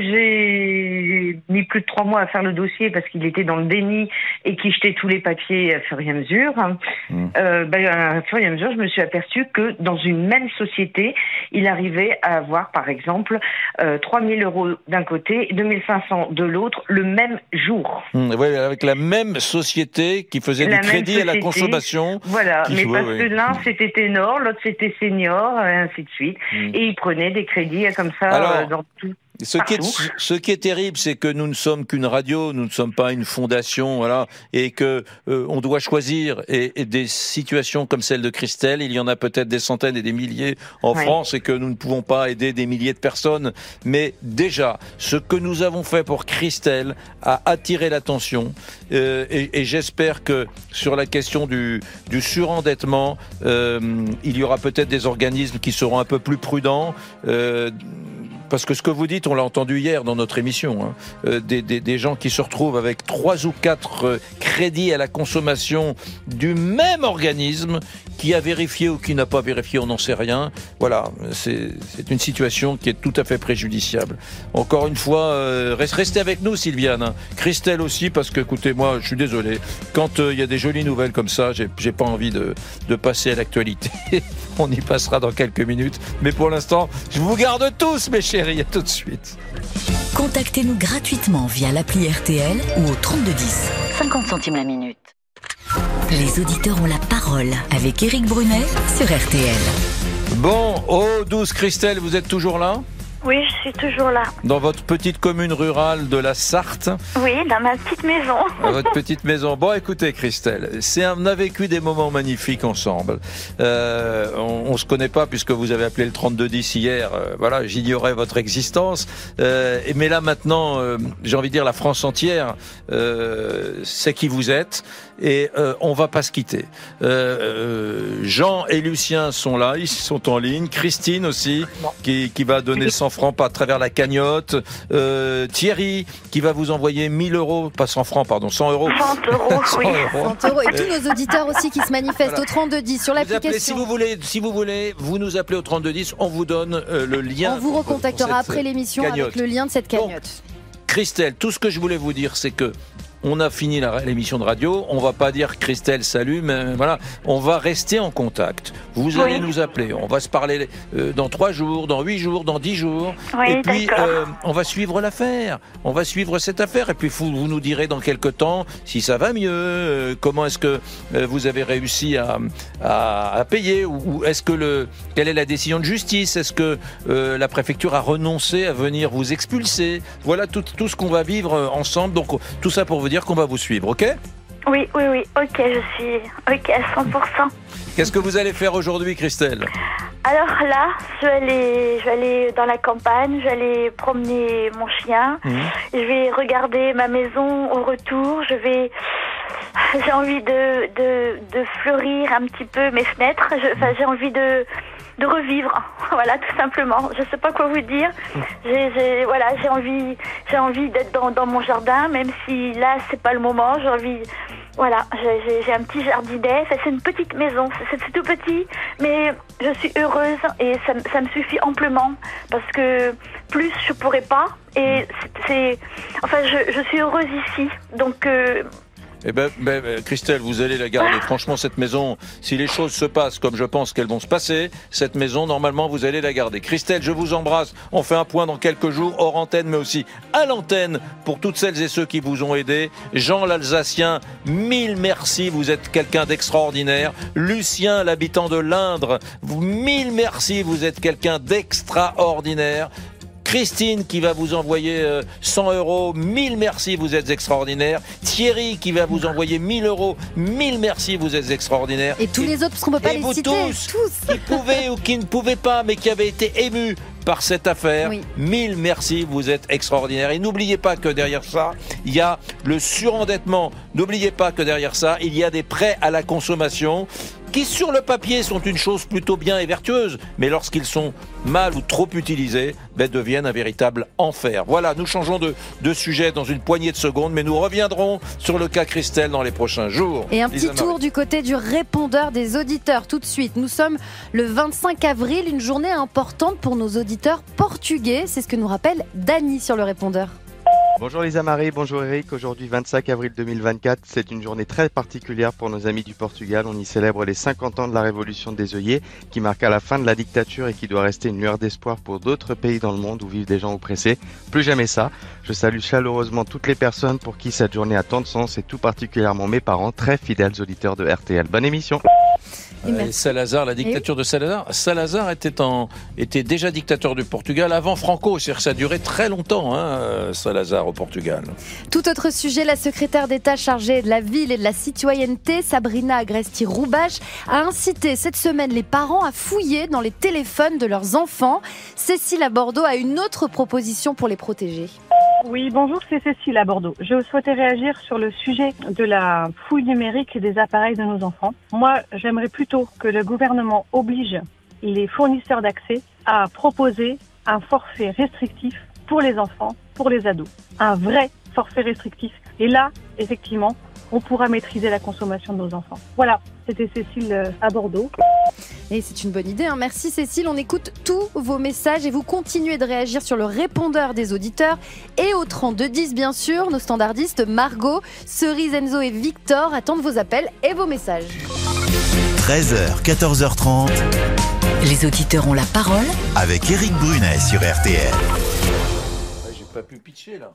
j'ai mis plus de trois mois à faire le dossier parce qu'il était dans le déni et qu'il jetait tous les papiers à fur et à mesure, mmh. euh, ben, à fur et à mesure, je me suis aperçue que dans une même société, il arrivait à avoir, par exemple, euh, trois mille euros d'un côté et deux mille cinq cents de l'autre le même jour. Mmh, ouais, avec la même société qui faisait la du crédit société, à la consommation. Voilà, mais jouait, parce oui. que l'un c'était ténor, l'autre c'était senior, et ainsi de suite. Mmh. Et il prenait des crédits comme ça Alors, euh, dans tout. Ce qui, est, ce qui est terrible, c'est que nous ne sommes qu'une radio, nous ne sommes pas une fondation, voilà, et que euh, on doit choisir. Et, et des situations comme celle de Christelle, il y en a peut-être des centaines et des milliers en oui. France, et que nous ne pouvons pas aider des milliers de personnes. Mais déjà, ce que nous avons fait pour Christelle a attiré l'attention, euh, et, et j'espère que sur la question du, du surendettement, euh, il y aura peut-être des organismes qui seront un peu plus prudents. Euh, Parce que ce que vous dites, on l'a entendu hier dans notre émission, hein, euh, des, des, des gens qui se retrouvent avec trois ou quatre euh, crédits à la consommation du même organisme, qui a vérifié ou qui n'a pas vérifié, on n'en sait rien. Voilà, c'est, c'est une situation qui est tout à fait préjudiciable. Encore une fois, euh, restez avec nous, Sylviane. Hein. Christelle aussi, parce que, écoutez, moi, je suis désolé. Quand il euh, y a des jolies nouvelles comme ça, j'ai, j'ai pas envie de, de passer à l'actualité. On y passera dans quelques minutes. Mais pour l'instant, je vous garde tous, mes chéris. À tout de suite. Contactez-nous gratuitement via l'appli R T L ou au trente-deux dix. cinquante centimes la minute. Les auditeurs ont la parole avec Éric Brunet sur R T L. Bon, oh douce Christelle, vous êtes toujours là ? Oui, je suis toujours là. Dans votre petite commune rurale de la Sarthe ? Oui, dans ma petite maison. Dans votre petite maison. Bon, écoutez, Christelle, c'est un, on a vécu des moments magnifiques ensemble. Euh, on, on se connaît pas puisque vous avez appelé le trente-deux dix hier. Euh, voilà, j'ignorais votre existence. Euh, mais là, maintenant, euh, j'ai envie de dire la France entière euh, sait qui vous êtes. Et euh, on va pas se quitter. Euh, Jean et Lucien sont là, ils sont en ligne. Christine aussi, qui, qui va donner cent francs à travers la cagnotte. Euh, Thierry, qui va vous envoyer mille euros, pas cent francs, pardon, cent euros. cent euros, oui. cent euros. Et tous nos auditeurs aussi qui se manifestent voilà. au trente-deux dix sur l'application. Vous appelez, si vous voulez, si vous voulez, vous nous appelez au trente-deux dix, on vous donne euh, le lien. On vous recontactera après l'émission cagnotte. Avec le lien de cette cagnotte. Donc, Christelle, tout ce que je voulais vous dire, c'est que on a fini la, l'émission de radio. On va pas dire Christelle salut, mais voilà, on va rester en contact. Vous allez oui. nous appeler. On va se parler euh, dans trois jours, dans huit jours, dans dix jours. Oui, et puis euh, on va suivre l'affaire. On va suivre cette affaire. Et puis vous, vous nous direz dans quelques temps si ça va mieux. Euh, comment est-ce que euh, vous avez réussi à, à, à payer ou, ou est-ce que le quelle est la décision de justice? Est-ce que euh, la préfecture a renoncé à venir vous expulser? Voilà tout, tout ce qu'on va vivre ensemble. Donc tout ça pour vous dire qu'on va vous suivre, ok? Oui, oui, oui, ok, je suis ok à cent pour cent. Qu'est-ce que vous allez faire aujourd'hui, Christelle? Alors là, je vais aller, je vais aller dans la campagne, je vais aller promener mon chien, mmh. je vais regarder ma maison au retour, je vais, j'ai envie de, de, de fleurir un petit peu mes fenêtres. Je, enfin, j'ai envie de, de revivre. Voilà, tout simplement. Je sais pas quoi vous dire. J'ai, j'ai, voilà, j'ai envie, j'ai envie d'être dans, dans mon jardin, même si là, c'est pas le moment. J'ai envie, voilà, j'ai, j'ai, j'ai un petit jardinet. Enfin, c'est une petite maison. C'est, c'est tout petit, mais je suis heureuse et ça, ça me suffit amplement parce que plus je pourrais pas. Et c'est, c'est enfin, je, je suis heureuse ici. Donc, euh, Eh ben, ben, Christelle, vous allez la garder. Franchement, cette maison, si les choses se passent comme je pense qu'elles vont se passer, cette maison, normalement, vous allez la garder. Christelle, je vous embrasse. On fait un point dans quelques jours, hors antenne, mais aussi à l'antenne, pour toutes celles et ceux qui vous ont aidé. Jean l'Alsacien, mille merci, vous êtes quelqu'un d'extraordinaire. Lucien, l'habitant de l'Indre, vous, mille merci, vous êtes quelqu'un d'extraordinaire. Christine qui va vous envoyer cent euros, mille merci, vous êtes extraordinaire. Thierry qui va vous envoyer mille euros, mille merci, vous êtes extraordinaire. Et tous et, les autres, parce qu'on ne peut pas les citer. Tous, tous. qui pouvaient ou qui ne pouvaient pas, mais qui avaient été émus par cette affaire, oui. Mille merci, vous êtes extraordinaire. Et n'oubliez pas que derrière ça, il y a le surendettement. N'oubliez pas que derrière ça, il y a des prêts à la consommation qui sur le papier sont une chose plutôt bien et vertueuse, mais lorsqu'ils sont mal ou trop utilisés, ben, deviennent un véritable enfer. Voilà, nous changeons de, de sujet dans une poignée de secondes, mais nous reviendrons sur le cas Christelle dans les prochains jours. Et un petit Lisa tour Marie. Du côté du répondeur des auditeurs tout de suite. Nous sommes le vingt-cinq avril, une journée importante pour nos auditeurs portugais. C'est ce que nous rappelle Dany sur le répondeur. Bonjour Lisa Marie, bonjour Eric. Aujourd'hui vingt-cinq avril deux mille vingt-quatre, c'est une journée très particulière pour nos amis du Portugal. On y célèbre les cinquante ans de la révolution des œillets qui marqua la fin de la dictature et qui doit rester une lueur d'espoir pour d'autres pays dans le monde où vivent des gens oppressés. Plus jamais ça. Je salue chaleureusement toutes les personnes pour qui cette journée a tant de sens et tout particulièrement mes parents, très fidèles auditeurs de R T L. Bonne émission. Euh, Salazar, la dictature de Salazar. Salazar était, en, était déjà dictateur du Portugal avant Franco. C'est-à-dire que ça a duré très longtemps, hein, Salazar au Portugal. Tout autre sujet, la secrétaire d'État chargée de la ville et de la citoyenneté, Sabrina Agresti-Roubache, a incité cette semaine les parents à fouiller dans les téléphones de leurs enfants. Cécile à Bordeaux a une autre proposition pour les protéger. Oui, bonjour, c'est Cécile à Bordeaux. Je souhaitais réagir sur le sujet de la fouille numérique des appareils de nos enfants. Moi, j'aimerais plutôt que le gouvernement oblige les fournisseurs d'accès à proposer un forfait restrictif pour les enfants, pour les ados. Un vrai forfait restrictif. Et là, effectivement, on pourra maîtriser la consommation de nos enfants. Voilà, c'était Cécile à Bordeaux. Et c'est une bonne idée, hein. Merci Cécile. On écoute tous vos messages et vous continuez de réagir sur le répondeur des auditeurs et au trente-deux dix bien sûr. Nos standardistes Margot, Cerise, Enzo et Victor attendent vos appels et vos messages. treize heures, quatorze heures trente. Les auditeurs ont la parole avec Eric Brunet sur R T L. Ouais, j'ai pas pu pitcher là.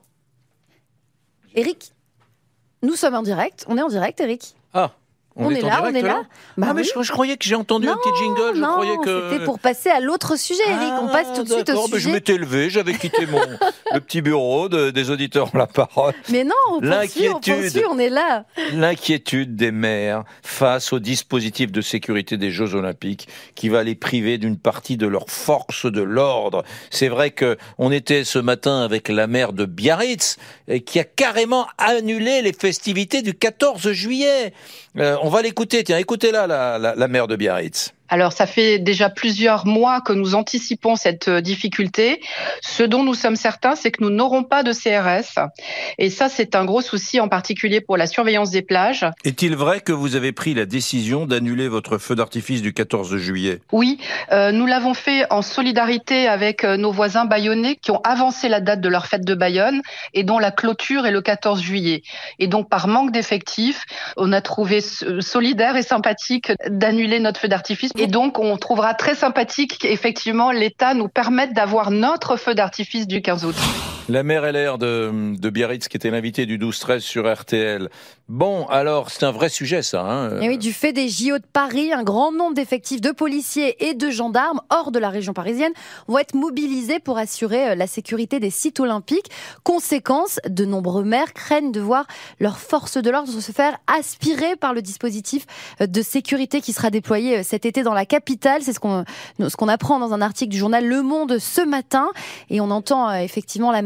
Eric, nous sommes en direct. On est en direct, Eric. Ah. On, on est, est là, on est là. là bah ah, mais oui. je, je croyais que j'ai entendu non, un petit jingle. Je non, croyais que c'était pour passer à l'autre sujet, Eric. Ah, on passe tout de suite au sujet. Je m'étais levé, j'avais quitté mon le petit bureau de, des auditeurs ont la parole. Mais non, on poursuit, on poursuit, on est là. L'inquiétude des maires face au dispositif de sécurité des Jeux Olympiques qui va les priver d'une partie de leur force de l'ordre. C'est vrai que on était ce matin avec la maire de Biarritz qui a carrément annulé les festivités du quatorze juillet. Euh, on va l'écouter, tiens, écoutez-la, la, la, la maire de Biarritz. Alors, ça fait déjà plusieurs mois que nous anticipons cette difficulté. Ce dont nous sommes certains, c'est que nous n'aurons pas de C R S. Et ça, c'est un gros souci, en particulier pour la surveillance des plages. Est-il vrai que vous avez pris la décision d'annuler votre feu d'artifice du quatorze juillet ? Oui, euh, nous l'avons fait en solidarité avec nos voisins bayonnais qui ont avancé la date de leur fête de Bayonne et dont la clôture est le quatorze juillet. Et donc, par manque d'effectifs, on a trouvé solidaire et sympathique d'annuler notre feu d'artifice. Et donc, on trouvera très sympathique qu'effectivement, l'État nous permette d'avoir notre feu d'artifice du quinze août. La maire L R de, de Biarritz, qui était l'invitée du douze treize sur R T L. Bon, alors, c'est un vrai sujet, ça. Hein. Et oui, du fait des J O de Paris, un grand nombre d'effectifs de policiers et de gendarmes hors de la région parisienne vont être mobilisés pour assurer la sécurité des sites olympiques. Conséquence, de nombreux maires craignent de voir leurs forces de l'ordre se faire aspirer par le dispositif de sécurité qui sera déployé cet été dans la capitale. C'est ce qu'on, ce qu'on apprend dans un article du journal Le Monde ce matin. Et on entend effectivement la maire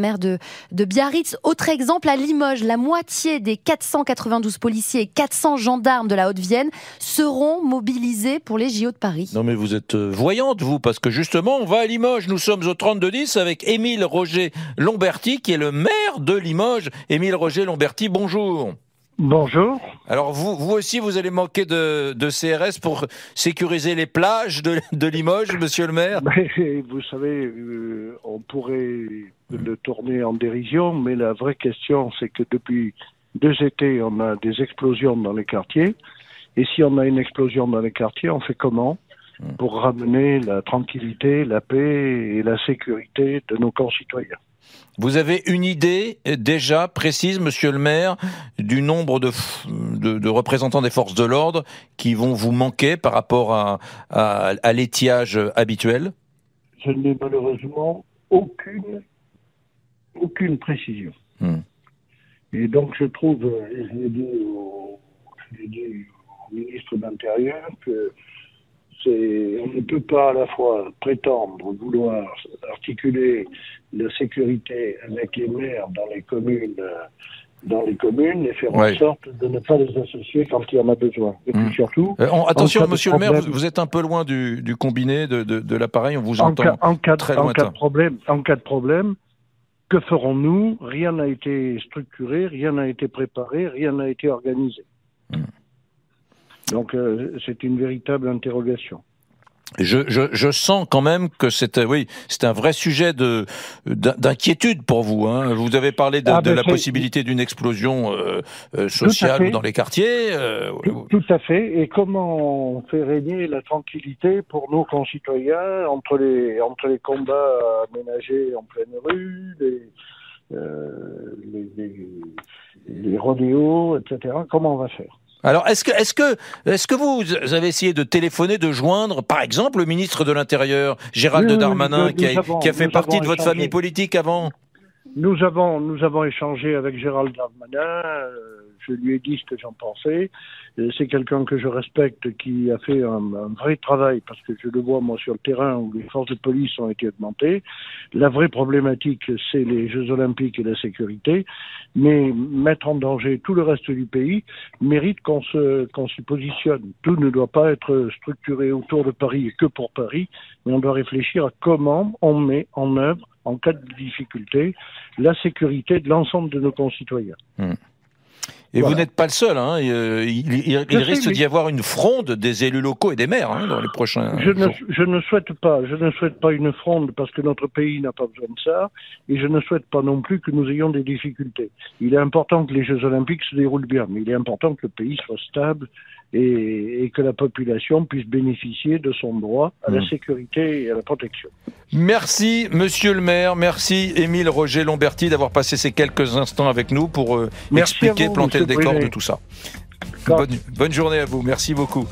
maire de, de Biarritz. Autre exemple, à Limoges, la moitié des quatre cent quatre-vingt-douze policiers et quatre cents gendarmes de la Haute-Vienne seront mobilisés pour les J O de Paris. Non mais vous êtes voyante, vous, parce que justement, on va à Limoges. Nous sommes au trente-deux dix avec Émile Roger Lomberty, qui est le maire de Limoges. Émile Roger Lomberty, bonjour. Bonjour. Alors vous, vous aussi, vous allez manquer de, de C R S pour sécuriser les plages de, de Limoges, monsieur le maire? Mais, vous savez, euh, on pourrait le tourner en dérision, mais la vraie question, c'est que depuis deux étés, on a des explosions dans les quartiers. Et si on a une explosion dans les quartiers, on fait comment pour ramener la tranquillité, la paix et la sécurité de nos concitoyens? Vous avez une idée déjà précise, monsieur le maire, du nombre de, de, de représentants des forces de l'ordre qui vont vous manquer par rapport à, à, à l'étiage habituel? Je n'ai malheureusement aucune, aucune précision. Hmm. Et donc je trouve, et je l'ai dit au, je l'ai dit au ministre de l'Intérieur, que c'est, on ne peut pas à la fois prétendre vouloir articuler la sécurité avec les maires dans les communes, dans les communes et faire ouais. en sorte de ne pas les associer quand il y en a besoin. Et puis mmh. surtout... Euh, on, attention, monsieur problème, le maire, vous, vous êtes un peu loin du, du combiné de, de, de l'appareil, on vous entend en cas, en cas, très en lointain. Cas de problème, en cas de problème, que ferons-nous? Rien n'a été structuré, rien n'a été préparé, rien n'a été organisé. Mmh. Donc euh, c'est une véritable interrogation. Je, je, je sens quand même que c'est, oui, c'est un vrai sujet de, d'inquiétude pour vous. Hein. Vous avez parlé de, ah ben de la c'est... possibilité d'une explosion euh, euh, sociale dans les quartiers. Euh... Tout, tout à fait. Et comment on fait régner la tranquillité pour nos concitoyens entre les, entre les combats aménagés en pleine rue, les, euh, les, les, les rodéos, et cetera. Comment on va faire? Alors, est-ce que, est-ce que, est-ce que vous avez essayé de téléphoner, de joindre, par exemple, le ministre de l'Intérieur, Gérald oui, Darmanin, oui, qui, a, avons, qui a fait partie de votre échangé. famille politique avant? Nous avons, nous avons échangé avec Gérald Darmanin. Euh, je lui ai dit ce que j'en pensais. C'est quelqu'un que je respecte, qui a fait un, un vrai travail, parce que je le vois, moi, sur le terrain, où les forces de police ont été augmentées. La vraie problématique, c'est les Jeux Olympiques et la sécurité. Mais mettre en danger tout le reste du pays mérite qu'on se, qu'on s'y positionne. Tout ne doit pas être structuré autour de Paris et que pour Paris, mais on doit réfléchir à comment on met en œuvre, en cas de difficulté, la sécurité de l'ensemble de nos concitoyens. Mmh. Et voilà. Vous n'êtes pas le seul, hein. Il, il, il, il risque sais, d'y avoir une fronde des élus locaux et des maires hein, dans les prochains je jours. Ne, je ne souhaite pas, je ne souhaite pas une fronde parce que notre pays n'a pas besoin de ça, et je ne souhaite pas non plus que nous ayons des difficultés. Il est important que les Jeux Olympiques se déroulent bien, mais il est important que le pays soit stable et, et que la population puisse bénéficier de son droit à mmh. la sécurité et à la protection. Merci, monsieur le maire. Merci, Émile Roger Lomberty, d'avoir passé ces quelques instants avec nous pour euh, expliquer, vous, planter le décor Brunet. de tout ça. Bonne, bonne journée à vous. Merci beaucoup.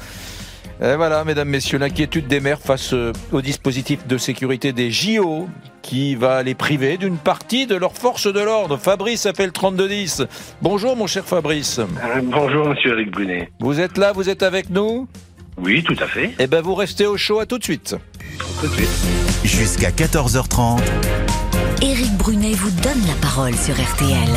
Et voilà, mesdames, messieurs, l'inquiétude des maires face euh, au dispositif de sécurité des J O qui va les priver d'une partie de leurs forces de l'ordre. Fabrice appelle trente-deux dix. Bonjour, mon cher Fabrice. Euh, bonjour, monsieur Éric Brunet. Vous êtes là, vous êtes avec nous ? Oui, tout à fait. Eh bien, vous restez au chaud, à tout de suite. Tout de suite. Jusqu'à quatorze heures trente. Éric Brunet vous donne la parole sur R T L.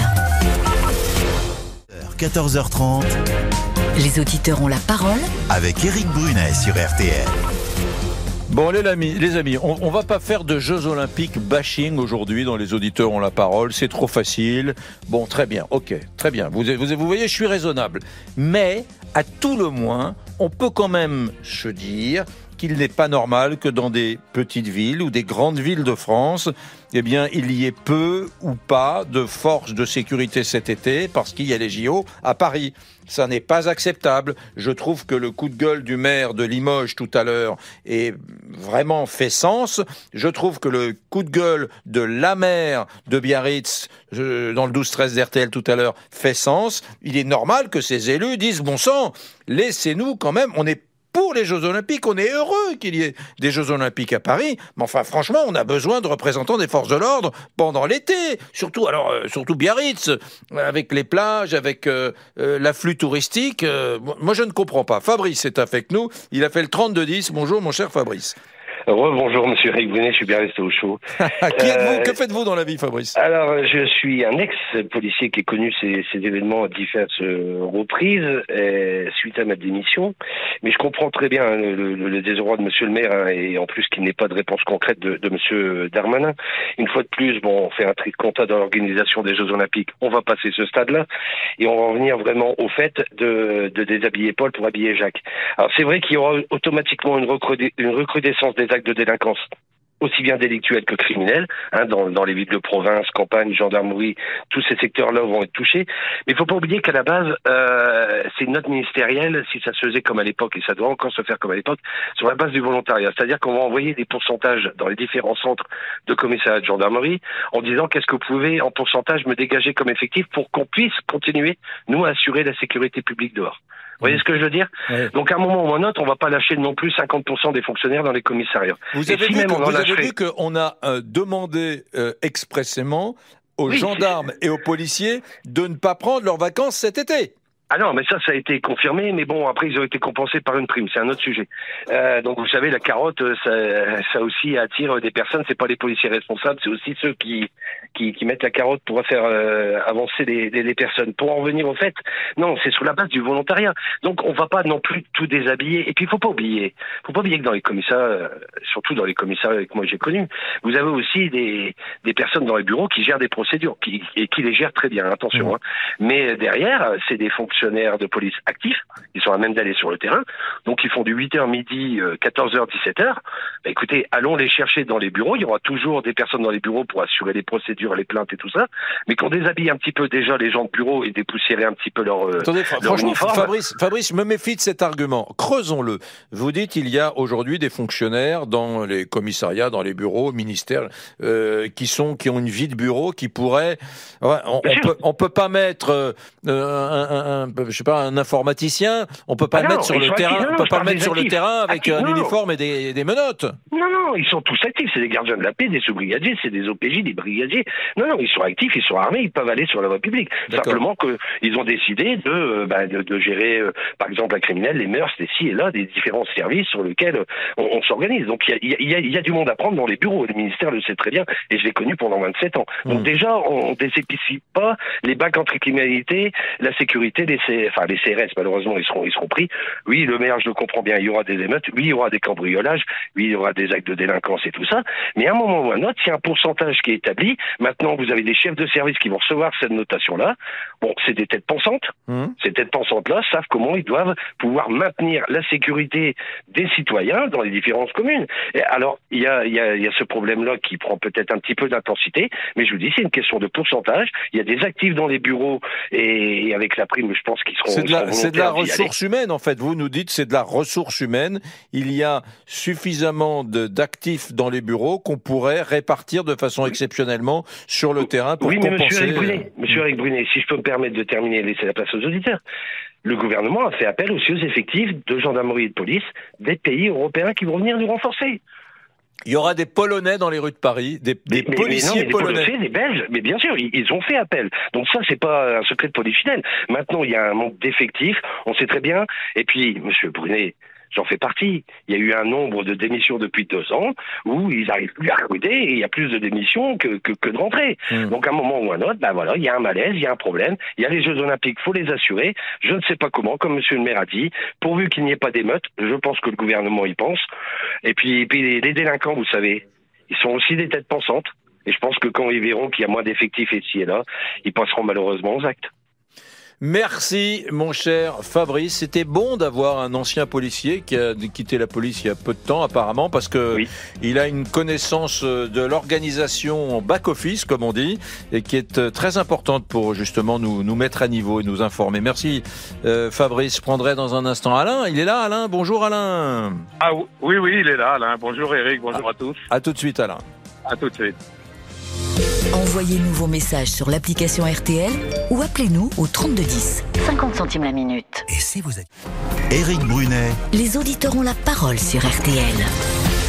quatorze heures trente. Les auditeurs ont la parole avec Éric Brunet sur R T L. Bon, les amis, les amis, on, on va pas faire de Jeux Olympiques bashing aujourd'hui dans Les auditeurs ont la parole, c'est trop facile. Bon, très bien, ok, très bien. Vous, vous, vous voyez, je suis raisonnable. Mais, à tout le moins, on peut quand même se dire qu'il n'est pas normal que dans des petites villes ou des grandes villes de France, eh bien, il y ait peu ou pas de forces de sécurité cet été parce qu'il y a les J O à Paris. Ça n'est pas acceptable. Je trouve que le coup de gueule du maire de Limoges tout à l'heure est vraiment fait sens. Je trouve que le coup de gueule de la maire de Biarritz euh, dans le douze treize d'R T L tout à l'heure fait sens. Il est normal que ces élus disent bon sang, laissez-nous quand même, on est pour les Jeux Olympiques, on est heureux qu'il y ait des Jeux Olympiques à Paris, mais enfin franchement, on a besoin de représentants des forces de l'ordre pendant l'été, surtout alors euh, surtout Biarritz, avec les plages, avec euh, euh, l'afflux touristique. Euh, moi, je ne comprends pas. Fabrice est avec nous, il a fait le trente-deux dix. Bonjour, mon cher Fabrice. Rebonjour, monsieur Eric Brunet, je suis bien resté au chaud. Qui êtes-vous euh, Que faites-vous dans la vie, Fabrice? Alors, je suis un ex-policier qui a connu ces, ces événements à diverses reprises euh, suite à ma démission. Mais je comprends très bien hein, le, le, le désarroi de monsieur le maire hein, et en plus qu'il n'ait pas de réponse concrète de, de monsieur Darmanin. Une fois de plus, bon, on fait un tri de compta dans l'organisation des Jeux Olympiques. On va passer ce stade-là et on va en venir vraiment au fait de, de déshabiller Paul pour habiller Jacques. Alors, c'est vrai qu'il y aura automatiquement une, recrudé, une recrudescence des actes de délinquance, aussi bien délictuels que criminels, hein, dans, dans les villes de province, campagne, gendarmerie, tous ces secteurs-là vont être touchés. Mais il faut pas oublier qu'à la base, euh, c'est une note ministérielle, si ça se faisait comme à l'époque, et ça doit encore se faire comme à l'époque, sur la base du volontariat. C'est-à-dire qu'on va envoyer des pourcentages dans les différents centres de commissariat de gendarmerie, en disant qu'est-ce que vous pouvez, en pourcentage, me dégager comme effectif pour qu'on puisse continuer, nous, à assurer la sécurité publique dehors. Vous voyez ce que je veux dire? Ouais. Donc à un moment ou à un autre, on va pas lâcher non plus cinquante pour cent des fonctionnaires dans les commissariats. Vous avez si vu, que, vous avez vu qu'on a euh, demandé euh, expressément aux oui, gendarmes et aux policiers de ne pas prendre leurs vacances cet été. Ah non, mais ça, ça a été confirmé, mais bon, après, ils ont été compensés par une prime, c'est un autre sujet. Euh, donc, vous savez, la carotte, ça, ça aussi attire des personnes, c'est pas les policiers responsables, c'est aussi ceux qui qui, qui mettent la carotte pour faire euh, avancer les, les, les personnes. Pour en venir au fait, non, c'est sous la base du volontariat. Donc, on va pas non plus tout déshabiller. Et puis, il faut pas oublier, faut pas oublier que dans les commissariats, surtout dans les commissariats que moi j'ai connus, vous avez aussi des, des personnes dans les bureaux qui gèrent des procédures, qui, et qui les gèrent très bien, attention. Mmh. Hein. Mais derrière, c'est des fonctionnaires de police actifs, ils sont à même d'aller sur le terrain, donc ils font du huit heures midi, quatorze heures, dix-sept heures. Bah, écoutez, allons les chercher dans les bureaux, il y aura toujours des personnes dans les bureaux pour assurer les procédures, les plaintes et tout ça, mais qu'on déshabille un petit peu déjà les gens de bureau et dépoussiérer un petit peu leur euh, Attendez, leur franchement, uniforme. Fabrice, Fabrice, je me méfie de cet argument, creusons-le. Vous dites il y a aujourd'hui des fonctionnaires dans les commissariats, dans les bureaux, ministères, euh, qui sont, qui ont une vie de bureau, qui pourraient, ouais, on, on peut, on peut pas mettre euh, un, un, un je sais pas, un informaticien, on peut pas ah le non, mettre sur le terrain, actifs, non, on peut pas le mettre des sur actifs. le terrain avec Actifs, un non. uniforme et des, des menottes. Non, non, ils sont tous actifs, c'est des gardiens de la paix, des sous-brigadiers, c'est des O P J, des brigadiers. Non, non, ils sont actifs, ils sont armés, ils peuvent aller sur la voie publique. D'accord. Simplement qu'ils ont décidé de, bah, de, de gérer, euh, par exemple, la criminelle, les mœurs, les ci et là, des différents services sur lesquels on, on s'organise. Donc il y a, y, a, y a du monde à prendre dans les bureaux, le ministère le sait très bien, et je l'ai connu pendant vingt-sept ans. Donc mmh. déjà, on ne désépicie pas les bacs anti-criminalité, la sécurité, les, C... enfin, les C R S, malheureusement, ils seront, ils seront pris. Oui, le maire, je le comprends bien, il y aura des émeutes, oui, il y aura des cambriolages, oui, il y aura des actes de délinquance et tout ça, mais à un moment ou à un autre, il y a un pourcentage qui est établi. Maintenant, vous avez des chefs de service qui vont recevoir cette notation-là. Bon, c'est des têtes pensantes. Mmh. Ces têtes pensantes-là savent comment ils doivent pouvoir maintenir la sécurité des citoyens dans les différentes communes. Et alors, il y a, il y a, il y a ce problème-là qui prend peut-être un petit peu d'intensité, mais je vous dis, c'est une question de pourcentage. Il y a des actifs dans les bureaux et, et avec la prime, je pense qu'ils seront. C'est de la, c'est de la ressource humaine, en fait. Vous nous dites, c'est de la ressource humaine. Il y a suffisamment de, d'actifs dans les bureaux qu'on pourrait répartir de façon exceptionnellement sur le terrain pour oui, mais compenser. Monsieur Eric Brunet, Monsieur Eric Brunet, si je peux me permettre de terminer et laisser la place aux auditeurs. Le gouvernement a fait appel aussi aux effectifs de gendarmerie et de police des pays européens qui vont venir nous renforcer. Il y aura des Polonais dans les rues de Paris, des, des mais, policiers mais non, mais polonais. Des, des Belges, mais bien sûr, ils, ils ont fait appel. Donc ça, c'est pas un secret de polichinelle. Maintenant, il y a un manque d'effectifs, on sait très bien. Et puis, Monsieur Brunet, j'en fais partie. Il y a eu un nombre de démissions depuis deux ans où ils n'arrivent plus à recruter et il y a plus de démissions que, que, que de rentrées. Mmh. Donc, à un moment ou à un autre, ben voilà, il y a un malaise, il y a un problème. Il y a les Jeux Olympiques, faut les assurer. Je ne sais pas comment, comme Monsieur le maire a dit, pourvu qu'il n'y ait pas d'émeutes. Je pense que le gouvernement y pense. Et puis, et puis les, les délinquants, vous savez, ils sont aussi des têtes pensantes. Et je pense que quand ils verront qu'il y a moins d'effectifs ici et là, ils passeront malheureusement aux actes. Merci, mon cher Fabrice. C'était bon d'avoir un ancien policier qui a quitté la police il y a peu de temps, apparemment, parce que oui. il a une connaissance de l'organisation en back-office, comme on dit, et qui est très importante pour justement nous, nous mettre à niveau et nous informer. Merci, euh, Fabrice. Je prendrai dans un instant Alain. Il est là, Alain. Bonjour, Alain. Ah oui, oui, il est là, Alain. Bonjour, Eric. Bonjour à, à tous. À tout de suite, Alain. À tout de suite. Envoyez-nous vos messages sur l'application R T L ou appelez-nous au trente-deux dix. cinquante centimes la minute. Et si vous êtes Eric Brunet. Les auditeurs ont la parole sur R T L.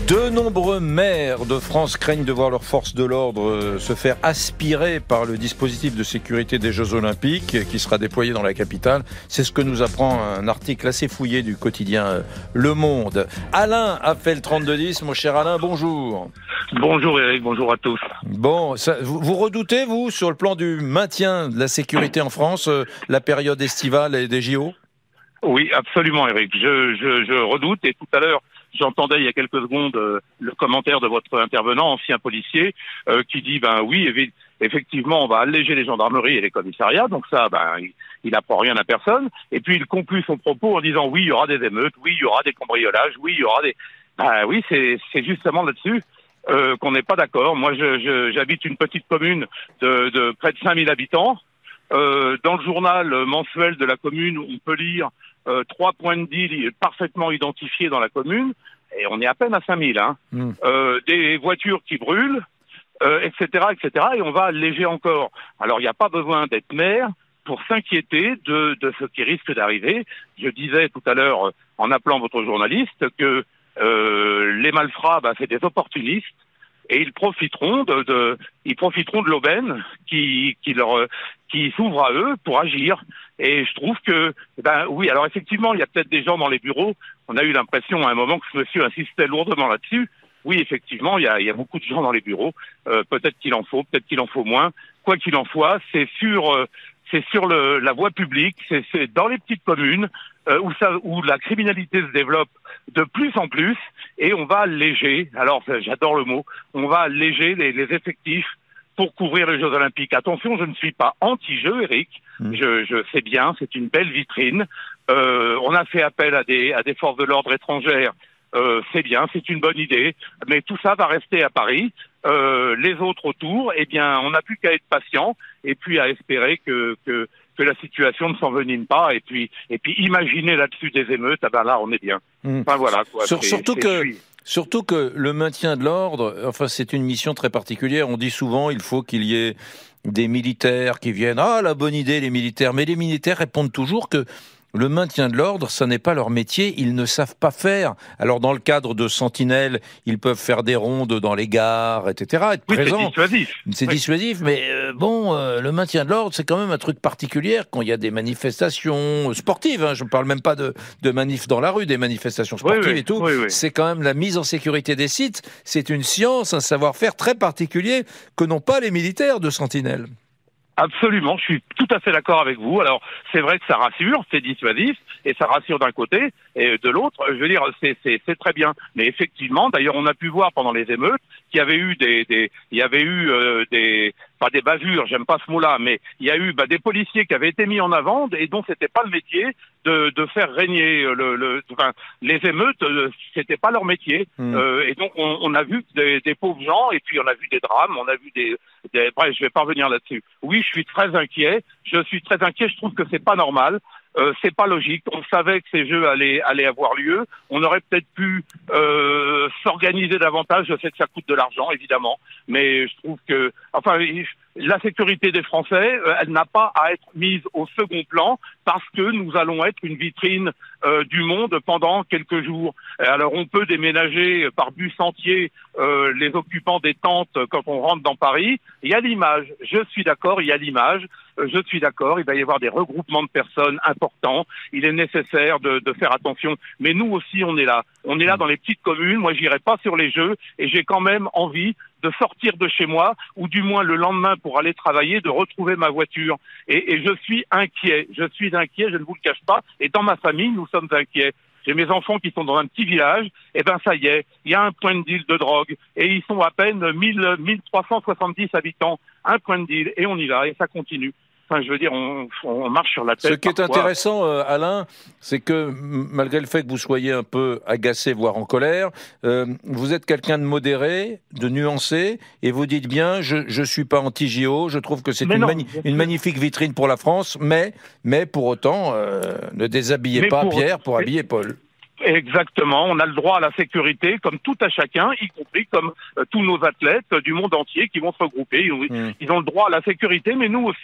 De nombreux maires de France craignent de voir leurs forces de l'ordre se faire aspirer par le dispositif de sécurité des Jeux Olympiques qui sera déployé dans la capitale. C'est ce que nous apprend un article assez fouillé du quotidien Le Monde. Alain a fait le trente-deux dix. Mon cher Alain, bonjour. Bonjour Eric, bonjour à tous. Bon, ça, vous, vous redoutez, vous, sur le plan du maintien de la sécurité en France, euh, la période estivale et des J O ? Oui, absolument Eric. Je, je, je redoute et tout à l'heure, j'entendais il y a quelques secondes euh, le commentaire de votre intervenant, ancien policier, euh, qui dit ben oui, évi- effectivement, on va alléger les gendarmeries et les commissariats, donc ça, ben il, il apprend rien à personne. Et puis il conclut son propos en disant oui, il y aura des émeutes, oui, il y aura des cambriolages, oui, il y aura des. Ben oui, c'est, c'est justement là-dessus euh, qu'on n'est pas d'accord. Moi, je, je, j'habite une petite commune de, de près de cinq mille habitants. Euh, dans le journal mensuel de la commune, on peut lire Euh, trois points de deal parfaitement identifiés dans la commune, et on est à peine à cinq mille. Hein. Mmh. Euh, des voitures qui brûlent, euh, et cetera, et cetera, et on va alléger encore. Alors, il n'y a pas besoin d'être maire pour s'inquiéter de, de ce qui risque d'arriver. Je disais tout à l'heure, en appelant votre journaliste, que euh, les malfrats, bah, c'est des opportunistes, et ils profiteront de, de ils profiteront de l'aubaine qui, qui leur qui s'ouvre à eux pour agir. Et je trouve que ben oui, alors effectivement, il y a peut-être des gens dans les bureaux. On a eu l'impression à un moment que ce monsieur insistait lourdement là-dessus. Oui, effectivement, il y a, il y a beaucoup de gens dans les bureaux. Euh, peut-être qu'il en faut, peut-être qu'il en faut moins. Quoi qu'il en soit, c'est sur euh, c'est sur le, la voie publique, c'est, c'est dans les petites communes euh, où ça où la criminalité se développe de plus en plus, et on va alléger, alors j'adore le mot, on va alléger les, les effectifs pour couvrir les Jeux Olympiques. Attention, je ne suis pas anti-jeu, Eric, mmh. je, je sais bien, c'est une belle vitrine, euh, on a fait appel à des, à des forces de l'ordre étrangères, euh, c'est bien, c'est une bonne idée, mais tout ça va rester à Paris. Euh, les autres autour, eh bien, on n'a plus qu'à être patient et puis à espérer que, que, que la situation ne s'envenime pas, et puis, et puis imaginer là-dessus des émeutes, ah ben là, on est bien. Mmh. Enfin voilà, quoi. Sur, c'est, surtout c'est que. fui. Surtout que le maintien de l'ordre, enfin c'est une mission très particulière. On dit souvent il faut qu'il y ait des militaires qui viennent. Ah, la bonne idée, les militaires. Mais les militaires répondent toujours que le maintien de l'ordre, ça n'est pas leur métier, ils ne savent pas faire. Alors dans le cadre de sentinelles, ils peuvent faire des rondes dans les gares, et cetera, être oui, présents. C'est dissuasif. C'est oui. dissuasif, mais euh, bon, euh, le maintien de l'ordre, c'est quand même un truc particulier quand il y a des manifestations sportives. Hein, je ne parle même pas de, de manifs dans la rue, des manifestations sportives oui, oui, et tout. Oui, oui. C'est quand même la mise en sécurité des sites. C'est une science, un savoir-faire très particulier que n'ont pas les militaires de sentinelles. Absolument, je suis tout à fait d'accord avec vous. Alors, c'est vrai que ça rassure, c'est dissuasif, et ça rassure d'un côté, et de l'autre, je veux dire, c'est, c'est, c'est très bien. Mais effectivement, d'ailleurs, on a pu voir pendant les émeutes qu'il y avait eu des, des il y avait eu euh, des, pas des bavures, j'aime pas ce mot-là, mais il y a eu bah, des policiers qui avaient été mis en avant et dont c'était pas le métier de, de faire régner le, le, enfin, les émeutes, euh, c'était pas leur métier. Mmh. Euh, et donc, on, on a vu des, des pauvres gens, et puis on a vu des drames, on a vu des, des, bref, je vais pas revenir là-dessus. Oui, je suis très inquiet. Je suis très inquiet. Je trouve que c'est pas normal. Euh, c'est pas logique. On savait que ces jeux allaient, allaient avoir lieu. On aurait peut-être pu euh, s'organiser davantage. Je sais que ça coûte de l'argent, évidemment, mais je trouve que, enfin, la sécurité des Français, euh, elle n'a pas à être mise au second plan parce que nous allons être une vitrine euh, du monde pendant quelques jours. Alors, on peut déménager par bus entier euh, les occupants des tentes quand on rentre dans Paris. Il y a l'image. Je suis d'accord. Il y a l'image. Je suis d'accord, il va y avoir des regroupements de personnes importants, il est nécessaire de, de faire attention, mais nous aussi on est là, on est là dans les petites communes, moi j'irai pas sur les jeux, et j'ai quand même envie de sortir de chez moi, ou du moins le lendemain pour aller travailler, de retrouver ma voiture, et, et je suis inquiet, je suis inquiet, je ne vous le cache pas, et dans ma famille nous sommes inquiets. J'ai mes enfants qui sont dans un petit village, et ben ça y est, il y a un point de deal de drogue, et ils sont à peine mille, mille trois cent soixante-dix habitants, un point de deal, et on y va, et ça continue. Enfin, je veux dire, on, on marche sur la tête. Ce qui est parfois. intéressant, euh, Alain, c'est que malgré le fait que vous soyez un peu agacé, voire en colère, euh, vous êtes quelqu'un de modéré, de nuancé, et vous dites bien, je je suis pas anti-J O, je trouve que c'est une, non, mani- une magnifique vitrine pour la France, mais mais pour autant, euh, ne déshabillez mais pas pour... Pierre pour habiller Paul. Exactement, on a le droit à la sécurité comme tout à chacun, y compris comme euh, tous nos athlètes euh, du monde entier qui vont se regrouper. Ils, mmh. ils ont le droit à la sécurité, mais nous aussi.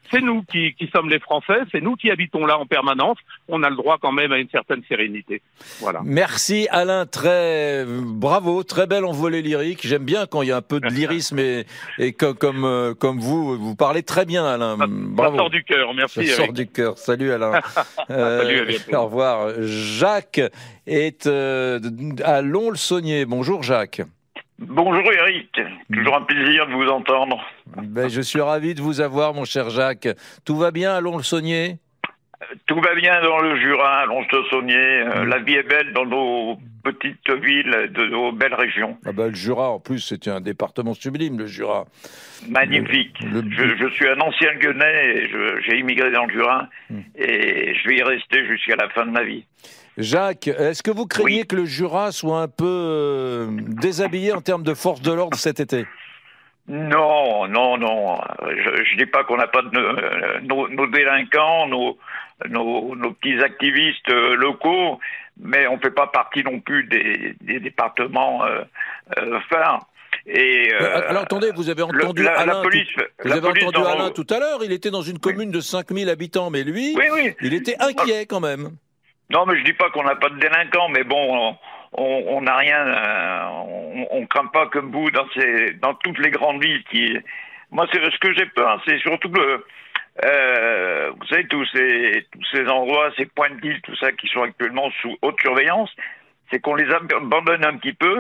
c'est nous qui, qui sommes les Français, c'est nous qui habitons là en permanence. On a le droit quand même à une certaine sérénité. Voilà. Merci Alain, très bravo, très belle envolée lyrique. J'aime bien quand il y a un peu de lyrisme et, et comme, comme, euh, comme vous, vous parlez très bien Alain. Bravo. Ça sort du cœur, merci. Ça Eric. sort du cœur. Salut Alain. euh, Salut, à bientôt. Au revoir. Jacques est euh, à Lons-le-Saunier. Bonjour Jacques. Bonjour Eric, toujours un plaisir de vous entendre. Ben, je suis ravi de vous avoir, mon cher Jacques. Tout va bien à Lons-le-Saunier ? Tout va bien dans le Jura, à Lons-le-Saunier. Euh, la vie est belle dans nos petites villes, de nos belles régions. Ah ben, le Jura, en plus, c'est un département sublime, le Jura. Magnifique. Le, le... Je, je suis un ancien Guenais, et je, j'ai immigré dans le Jura, hum. et je vais y rester jusqu'à la fin de ma vie. Jacques, est-ce que vous craignez oui. que le Jura soit un peu euh, déshabillé en termes de force de l'ordre cet été ? Non, non, non. Je ne dis pas qu'on n'a pas de euh, nos, nos délinquants, nos, nos, nos petits activistes euh, locaux, mais on ne fait pas partie non plus des, des départements euh, euh, phares. Et, euh, alors attendez, vous avez entendu le, la, Alain, la police, tout, vous la avez police entendu dans... Alain tout à l'heure, il était dans une commune oui. de cinq mille habitants, mais lui, oui, oui. il était inquiet quand même. Non, mais je dis pas qu'on n'a pas de délinquants, mais bon, on n'a rien, euh, on, on craint pas comme vous dans ces, dans toutes les grandes villes qui. Moi, c'est ce que j'ai peur, c'est surtout que, euh, vous savez, tous ces, tous ces endroits, ces points de deal, tout ça, qui sont actuellement sous haute surveillance, c'est qu'on les abandonne un petit peu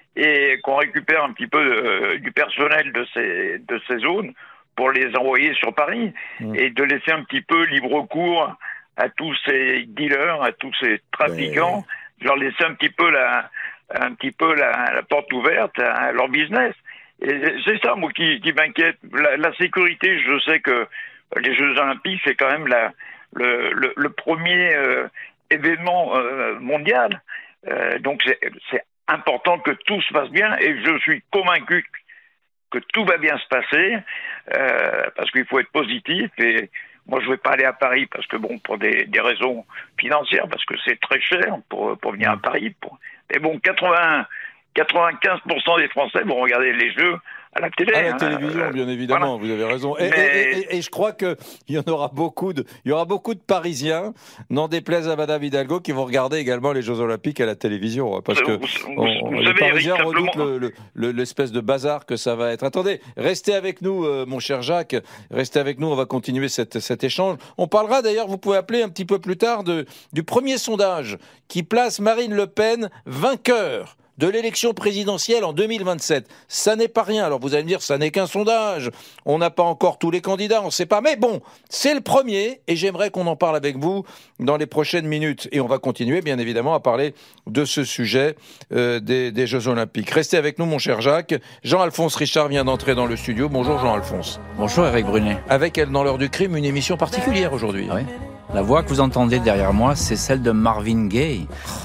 et qu'on récupère un petit peu euh, du personnel de ces, de ces zones pour les envoyer sur Paris mmh. et de laisser un petit peu libre cours à tous ces dealers, à tous ces trafiquants, ben... leur laisser un petit peu la, un petit peu la, la porte ouverte à leur business. Et c'est ça, moi, qui, qui m'inquiète. La, la sécurité, je sais que les Jeux Olympiques, c'est quand même la, le, le, le premier euh, événement euh, mondial. Euh, donc, c'est, c'est important que tout se passe bien, et je suis convaincu que tout va bien se passer, euh, parce qu'il faut être positif, et moi, je ne vais pas aller à Paris parce que, bon, pour des, des raisons financières, parce que c'est très cher pour, pour venir à Paris. Pour... Mais bon, quatre-vingts, quatre-vingt-quinze pour cent des Français vont regarder les Jeux à la télé. À la hein, télévision, euh, bien évidemment, voilà. Vous avez raison. Et, Mais... et, et, et je crois qu'il y en aura beaucoup de, il y aura beaucoup de Parisiens, n'en déplaise à Madame Hidalgo, qui vont regarder également les Jeux Olympiques à la télévision. Parce que vous, on, vous les savez, Parisiens Eric, redoutent simplement... le, le, le, l'espèce de bazar que ça va être. Attendez, restez avec nous, euh, mon cher Jacques. Restez avec nous, on va continuer cette, cet échange. On parlera d'ailleurs, vous pouvez appeler un petit peu plus tard, de, du premier sondage qui place Marine Le Pen vainqueur de l'élection présidentielle en deux mille vingt-sept. Ça n'est pas rien. Alors vous allez me dire, ça n'est qu'un sondage. On n'a pas encore tous les candidats, on ne sait pas. Mais bon, c'est le premier et j'aimerais qu'on en parle avec vous dans les prochaines minutes. Et on va continuer, bien évidemment, à parler de ce sujet euh, des, des Jeux Olympiques. Restez avec nous, mon cher Jacques. Jean-Alphonse Richard vient d'entrer dans le studio. Bonjour Jean-Alphonse. Bonjour Eric Brunet. Avec elle, dans l'heure du crime, une émission particulière aujourd'hui. Oui. La voix que vous entendez derrière moi, c'est celle de Marvin Gaye.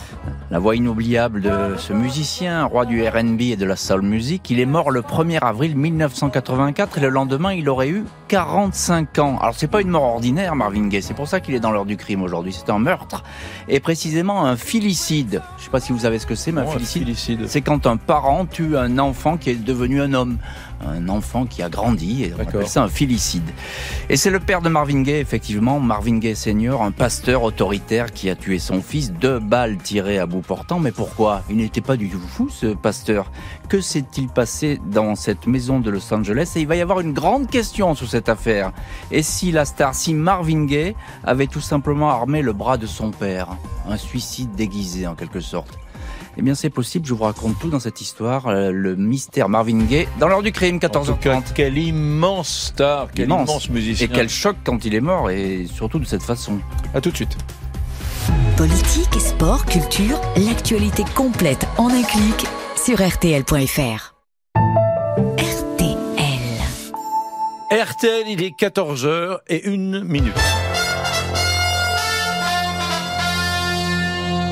La voix inoubliable de ce musicien, roi du R and B et de la soul music. Il est mort le premier avril mille neuf cent quatre-vingt-quatre et le lendemain, il aurait eu quarante-cinq ans. Alors, c'est pas une mort ordinaire, Marvin Gaye. C'est pour ça qu'il est dans l'heure du crime aujourd'hui. C'est un meurtre et précisément un filicide. Je sais pas si vous savez ce que c'est, mais un oh, filicide, filicide. C'est quand un parent tue un enfant qui est devenu un homme. Un enfant qui a grandi, et on appelle ça un filicide. Et c'est le père de Marvin Gaye, effectivement, Marvin Gaye senior, un pasteur autoritaire qui a tué son fils, deux balles tirées à bout portant. Mais pourquoi ? Il n'était pas du tout fou, ce pasteur. Que s'est-il passé dans cette maison de Los Angeles ? Et il va y avoir une grande question sur cette affaire. Et si la star, si Marvin Gaye avait tout simplement armé le bras de son père ? Un suicide déguisé, en quelque sorte. Eh bien, c'est possible, je vous raconte tout dans cette histoire, euh, le mystère Marvin Gaye, dans l'heure du crime, quatorze heures trente. Quel immense star, quel immense, immense musicien. Et quel choc quand il est mort, et surtout de cette façon. À tout de suite. Politique, sport, culture, l'actualité complète en un clic sur R T L point F R. R T L. R T L, il est quatorze heures et une minute.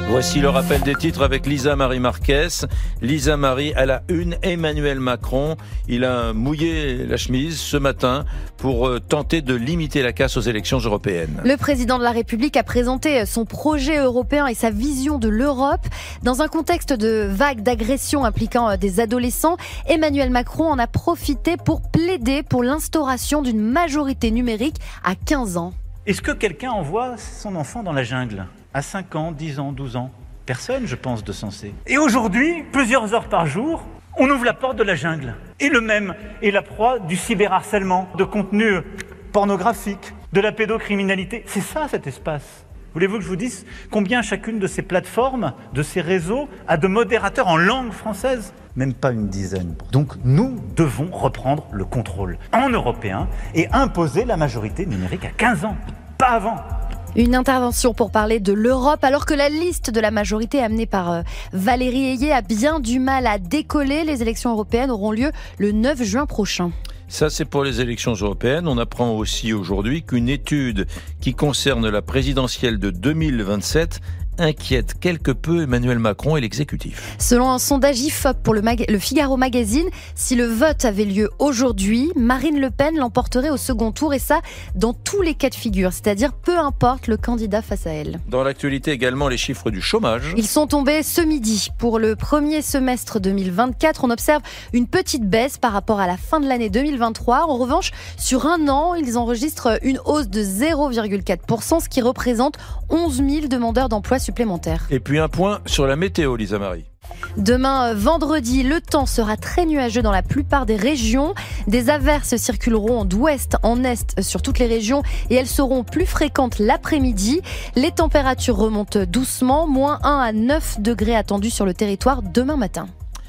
Voici le rappel des titres avec Lisa Marie Marquez. Lisa Marie, à la une, Emmanuel Macron. Il a mouillé la chemise ce matin pour tenter de limiter la casse aux élections européennes. Le président de la République a présenté son projet européen et sa vision de l'Europe. Dans un contexte de vague d'agressions impliquant des adolescents, Emmanuel Macron en a profité pour plaider pour l'instauration d'une majorité numérique à quinze ans. Est-ce que quelqu'un envoie son enfant dans la jungle à cinq ans, dix ans, douze ans? Personne, je pense, de sensé. Et aujourd'hui, plusieurs heures par jour, on ouvre la porte de la jungle. Et le même est la proie du cyberharcèlement, de contenu pornographique, de la pédocriminalité. C'est ça, cet espace. Voulez-vous que je vous dise combien chacune de ces plateformes, de ces réseaux, a de modérateurs en langue française? Même pas une dizaine. Donc nous devons reprendre le contrôle en européen et imposer la majorité numérique à quinze ans, pas avant. Une intervention pour parler de l'Europe, alors que la liste de la majorité amenée par euh, Valérie Ayé a bien du mal à décoller. Les élections européennes auront lieu le neuf juin prochain. Ça, c'est pour les élections européennes. On apprend aussi aujourd'hui qu'une étude qui concerne la présidentielle de deux mille vingt-sept inquiète quelque peu Emmanuel Macron et l'exécutif. Selon un sondage I F O P pour le, mag- le Figaro Magazine, si le vote avait lieu aujourd'hui, Marine Le Pen l'emporterait au second tour, et ça dans tous les cas de figure, c'est-à-dire peu importe le candidat face à elle. Dans l'actualité également, les chiffres du chômage. Ils sont tombés ce midi. Pour le premier semestre deux mille vingt-quatre, on observe une petite baisse par rapport à la fin de l'année deux mille vingt-trois. En revanche, sur un an, ils enregistrent une hausse de zéro virgule quatre pour cent, ce qui représente onze mille demandeurs d'emploi supplémentaires. Et puis un point sur la météo, Lisa Marie. Demain, vendredi, le temps sera très nuageux dans la plupart des régions. Des averses circuleront d'ouest en est sur toutes les régions et elles seront plus fréquentes l'après-midi. Les températures remontent doucement, moins un à neuf degrés attendus sur le territoire demain matin.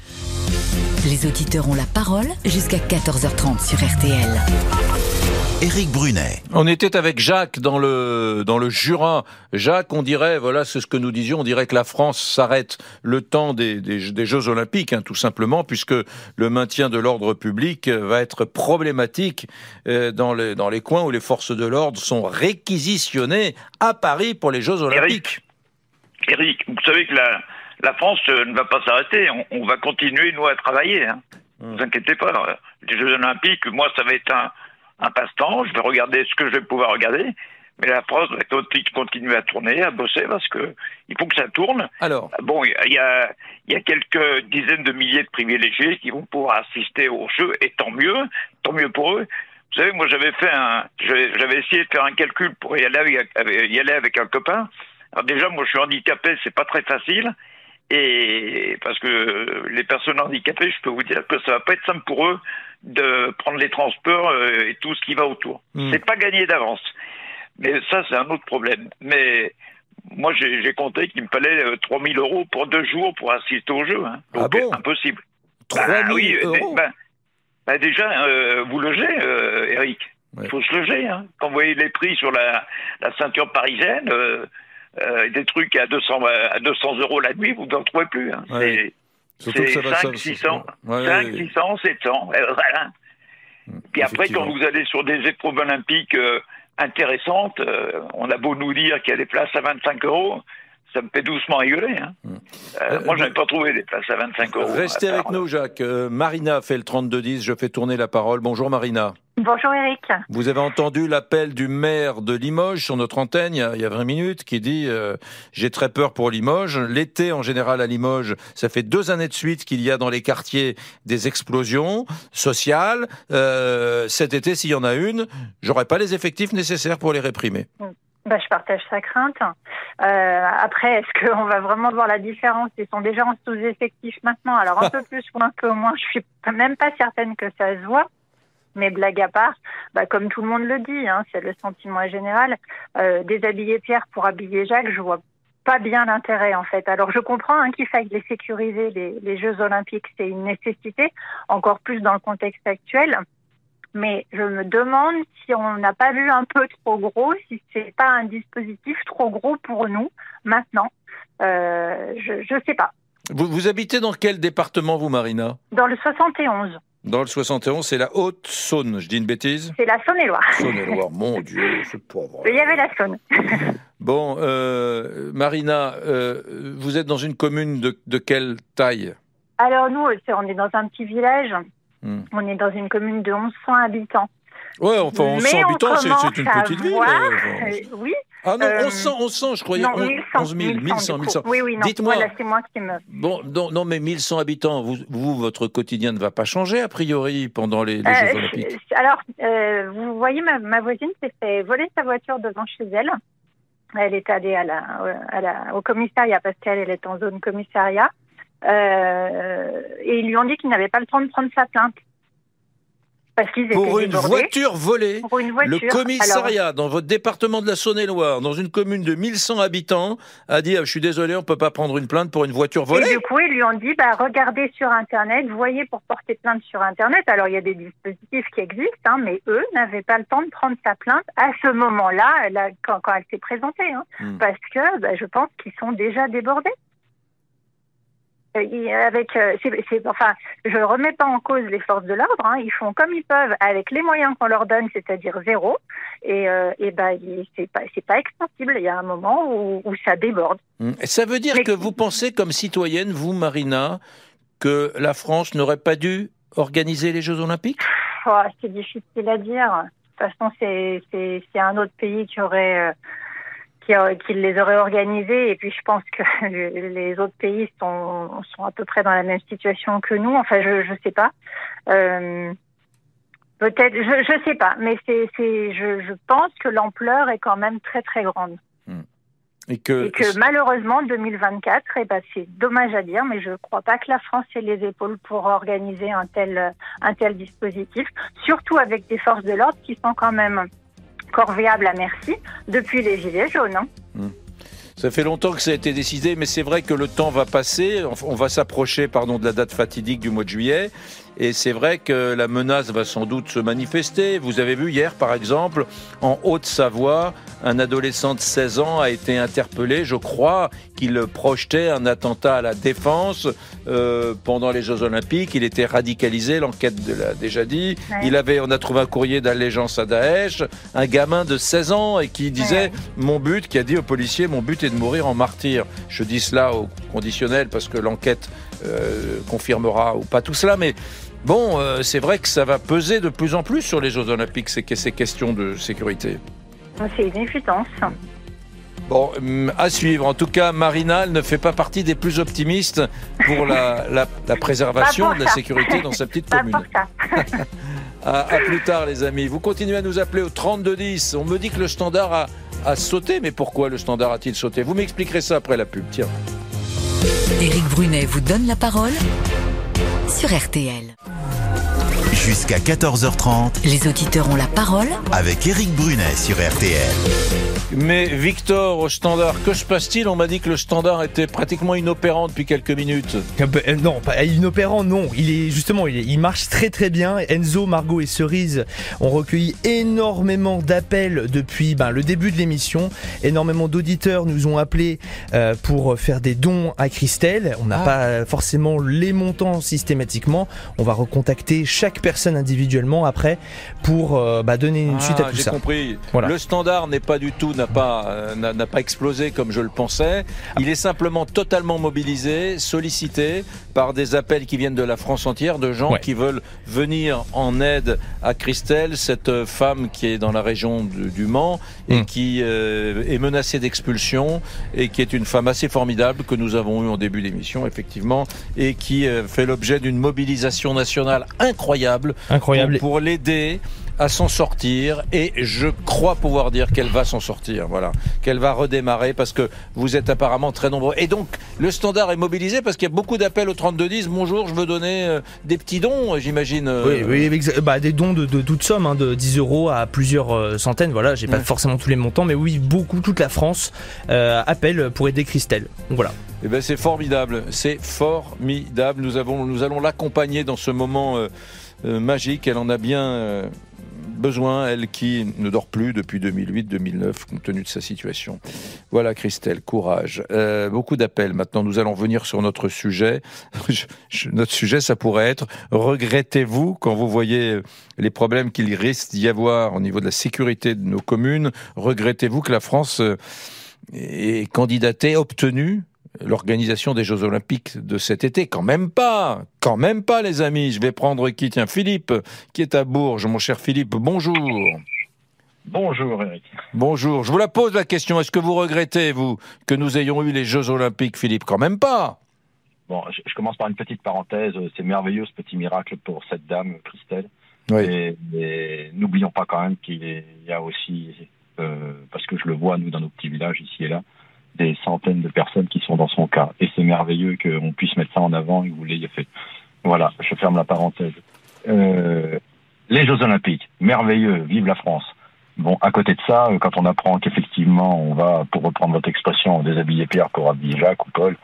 Les auditeurs ont la parole jusqu'à quatorze heures trente sur R T L. Éric Brunet. On était avec Jacques dans le dans le Jura. Jacques, on dirait, voilà, c'est ce que nous disions, on dirait que la France s'arrête le temps des, des, des Jeux Olympiques, hein, tout simplement, puisque le maintien de l'ordre public va être problématique euh, dans les dans les coins où les forces de l'ordre sont réquisitionnées à Paris pour les Jeux Olympiques. Éric, Éric, vous savez que la la France ne va pas s'arrêter. On, on va continuer nous à travailler. Hein. Ne hum. vous inquiétez pas. Les Jeux Olympiques, moi, ça va être un un passe-temps, je vais regarder ce que je vais pouvoir regarder, mais la France va continuer à tourner, à bosser, parce que il faut que ça tourne. Alors, bon, il y a, il y a quelques dizaines de milliers de privilégiés qui vont pouvoir assister aux Jeux, et tant mieux, tant mieux pour eux. Vous savez, moi, j'avais fait un, j'avais essayé de faire un calcul pour y aller avec, y aller avec un copain. Alors déjà, moi, je suis handicapé, c'est pas très facile. Et parce que les personnes handicapées, je peux vous dire que ça va pas être simple pour eux de prendre les transports et tout ce qui va autour. Mmh. C'est pas gagné d'avance. Mais ça, c'est un autre problème. Mais moi, j'ai, j'ai compté qu'il me fallait trois mille euros pour deux jours pour assister au jeu. Hein. Donc, ah bon impossible. trois mille bah, oui, euros bah, bah déjà, euh, vous logez, euh, Eric. Il ouais. faut se loger. Hein. Quand vous voyez les prix sur la, la ceinture parisienne, euh, euh, des trucs à deux cents, à deux cents euros la nuit, vous n'en trouvez plus. Hein. Ouais. C'est, c'est cinq, six cents, ouais, cinq, ouais. six cents, sept cents. Euh, voilà. Puis après, quand vous allez sur des épreuves olympiques euh, intéressantes, euh, on a beau nous dire qu'il y a des places à vingt-cinq euros, ça me fait doucement rigoler. Hein. Mmh. Euh, euh, moi, je n'avais pas trouvé des places à vingt-cinq euros. Restez avec nous, Jacques. Euh, Marina fait le trente-deux dix. Je fais tourner la parole. Bonjour, Marina. Bonjour, Eric. Vous avez entendu l'appel du maire de Limoges sur notre antenne il y a, il y a vingt minutes qui dit euh, « J'ai très peur pour Limoges ». L'été, en général, à Limoges, ça fait deux années de suite qu'il y a dans les quartiers des explosions sociales. Euh, cet été, s'il y en a une, j'aurais pas les effectifs nécessaires pour les réprimer. Mmh. Bah, je partage sa crainte. Euh, après, est-ce qu'on va vraiment voir la différence? Ils sont déjà en sous-effectif maintenant. Alors, un peu plus ou un peu moins, je suis même pas certaine que ça se voit. Mais blague à part, bah, comme tout le monde le dit, hein, c'est le sentiment général, euh, déshabiller Pierre pour habiller Jacques, je vois pas bien l'intérêt, en fait. Alors, je comprends hein, qu'il faille les sécuriser, les, les Jeux Olympiques, c'est une nécessité, encore plus dans le contexte actuel. Mais je me demande si on n'a pas vu un peu trop gros, si c'est pas un dispositif trop gros pour nous maintenant. Euh, je je sais pas. Vous, vous habitez dans quel département, vous, Marina? Dans le soixante et onze. Dans le soixante et onze, c'est la Haute-Saône, je dis une bêtise? C'est la Saône-et-Loire. Saône-et-Loire, mon Dieu, c'est pauvre. Il y avait la Saône. Bon, euh, Marina, euh, vous êtes dans une commune de, de quelle taille? Alors nous, on est dans un petit village. Hmm. On est dans une commune de onze cents habitants. Ouais, enfin, onze cents habitants, c'est, c'est une petite ville. Voir, euh, euh, oui. Ah non, euh, onze cents, onze cents, je croyais. Non, mille cent, onze mille, mille cent, mille cent. Oui, oui, non. Dites-moi. Voilà, c'est moi qui me. Bon, non, non, mais mille cent habitants, vous, vous, votre quotidien ne va pas changer, a priori, pendant les, les Euh, Jeux Olympiques. je- alors, euh, vous voyez, ma, ma voisine s'est fait voler sa voiture devant chez elle. Elle est allée à la, à la, au commissariat parce qu'elle elle est en zone commissariat. Euh, et ils lui ont dit qu'ils n'avaient pas le temps de prendre sa plainte. Parce qu'ils étaient Pour une débordés. voiture volée, Pour une voiture. le commissariat, dans votre département de la Saône-et-Loire, dans une commune de mille cent habitants, a dit ah, « Je suis désolé, on ne peut pas prendre une plainte pour une voiture volée ». Et du coup, ils lui ont dit bah, « Regardez sur Internet, voyez pour porter plainte sur Internet ». Alors, il y a des dispositifs qui existent, hein, mais eux n'avaient pas le temps de prendre sa plainte à ce moment-là, là, quand, quand elle s'est présentée. Hein, Hmm. Parce que bah, je pense qu'ils sont déjà débordés. Euh, et avec, euh, c'est, c'est, enfin, je remets pas en cause les forces de l'ordre. Hein, ils font comme ils peuvent avec les moyens qu'on leur donne, c'est-à-dire zéro. Et, euh, et ben, il- c'est pas, c'est pas extensible. Il y a un moment où, où ça déborde. Hum. Et ça veut dire Mais- que vous pensez, comme citoyenne, vous, Marina, que la France n'aurait pas dû organiser les Jeux Olympiques? Oh, c'est difficile à dire. De toute façon, c'est, c'est, c'est un autre pays qui aurait, euh, qui, aurait- qui les aurait organisés. Et puis, je pense que les autres pays sont, sont à peu près dans la même situation que nous. Enfin, je, je sais pas. Euh, peut-être, je, je sais pas. Mais c'est, c'est, je, je pense que l'ampleur est quand même très, très grande. Et que, Et que malheureusement, deux mille vingt-quatre, eh ben, c'est dommage à dire, mais je ne crois pas que la France ait les épaules pour organiser un tel, un tel dispositif, surtout avec des forces de l'ordre qui sont quand même corvéables à merci depuis les Gilets jaunes. Hein. Ça fait longtemps que ça a été décidé, mais c'est vrai que le temps va passer. On va s'approcher, pardon, de la date fatidique du mois de juillet. Et c'est vrai que la menace va sans doute se manifester. Vous avez vu hier, par exemple, en Haute-Savoie, un adolescent de seize ans a été interpellé. Je crois qu'il projetait un attentat à la défense euh, pendant les Jeux Olympiques. Il était radicalisé, l'enquête l'a déjà dit. Ouais. Il avait, on a trouvé un courrier d'allégeance à Daesh. Un gamin de seize ans et qui disait Ouais. mon but, qui a dit aux policiers, mon but est de mourir en martyr. Je dis cela au conditionnel parce que l'enquête euh, confirmera ou pas tout cela, mais bon, euh, c'est vrai que ça va peser de plus en plus sur les Jeux Olympiques, ces, ces questions de sécurité. C'est une évidence. Bon, hum, à suivre. En tout cas, Marina, elle ne fait pas partie des plus optimistes pour la, la, la préservation Pas pour de la ça. sécurité dans sa petite Pas commune. pour ça. À, à plus tard, les amis. Vous continuez à nous appeler au trente-deux dix. On me dit que le standard a, a sauté, mais pourquoi le standard a-t-il sauté? Vous m'expliquerez ça après la pub. Tiens. Éric Brunet vous donne la parole sur R T L. Jusqu'à quatorze heures trente, Les auditeurs ont la parole avec Éric Brunet sur R T L. Mais Victor, au standard, que se passe-t-il? On m'a dit que le standard était pratiquement inopérant depuis quelques minutes. Euh, bah, euh, non, pas inopérant, non. Il est justement, il, est- il marche très très bien. Enzo, Margot et Cerise ont recueilli énormément d'appels depuis ben, le début de l'émission. Énormément d'auditeurs nous ont appelés euh, pour faire des dons à Christelle. On n'a Ah. pas forcément les montants systématiquement. On va recontacter chaque personne individuellement après pour euh, bah, donner une suite à Ah, tout j'ai ça. compris. Voilà. Le standard n'est pas du tout, n'a pas, euh, n'a, n'a pas explosé comme je le pensais. Il est simplement totalement mobilisé, sollicité par des appels qui viennent de la France entière, de gens Ouais. qui veulent venir en aide à Christelle, cette femme qui est dans la région du, du Mans et Mm. qui euh, est menacée d'expulsion et qui est une femme assez formidable que nous avons eue en début d'émission, effectivement, et qui euh, fait l'objet d'une mobilisation nationale incroyable. Incroyable. Pour, pour l'aider à s'en sortir, et je crois pouvoir dire qu'elle va s'en sortir, voilà, qu'elle va redémarrer parce que vous êtes apparemment très nombreux. Et donc, le standard est mobilisé parce qu'il y a beaucoup d'appels au trente-deux dix. Bonjour, je veux donner euh, des petits dons, j'imagine. euh, Oui, oui, exa- bah, des dons de, de toute somme, hein, de dix euros à plusieurs euh, centaines. Voilà, j'ai pas Ouais. forcément tous les montants, mais oui, beaucoup, toute la France euh, appelle pour aider Christelle. Donc voilà. Eh ben, c'est formidable, c'est formidable. Nous avons, nous allons l'accompagner dans ce moment euh, euh, magique. Elle en a bien, euh, besoin, elle qui ne dort plus depuis deux mille huit deux mille neuf, compte tenu de sa situation. Voilà, Christelle, courage. Euh, beaucoup d'appels. Maintenant, nous allons venir sur notre sujet. Je, je, notre sujet, ça pourrait être « Regrettez-vous quand vous voyez les problèmes qu'il risque d'y avoir au niveau de la sécurité de nos communes? Regrettez-vous que la France ait candidaté, obtenu l'organisation des Jeux Olympiques de cet été? Quand même pas, quand même pas, les amis. Je vais prendre qui? Tiens, Philippe, qui est à Bourges. Mon cher Philippe, bonjour. Bonjour, Eric. Bonjour. Je vous la pose, la question. Est-ce que vous regrettez, vous, que nous ayons eu les Jeux Olympiques, Philippe? Quand même pas. Bon, je, je commence par une petite parenthèse. C'est merveilleux, ce petit miracle pour cette dame, Christelle. Oui. Et, et n'oublions pas quand même qu'il y a aussi, euh, parce que je le vois, nous, dans nos petits villages, ici et là, des centaines de personnes qui sont dans son cas. Et c'est merveilleux qu'on puisse mettre ça en avant et que vous l'ayez fait. Voilà, je ferme la parenthèse. Euh, les Jeux Olympiques, merveilleux, vive la France. Bon, à côté de ça, quand on apprend qu'effectivement, on va, pour reprendre votre expression, déshabiller Pierre pour habiller Jacques ou Paul,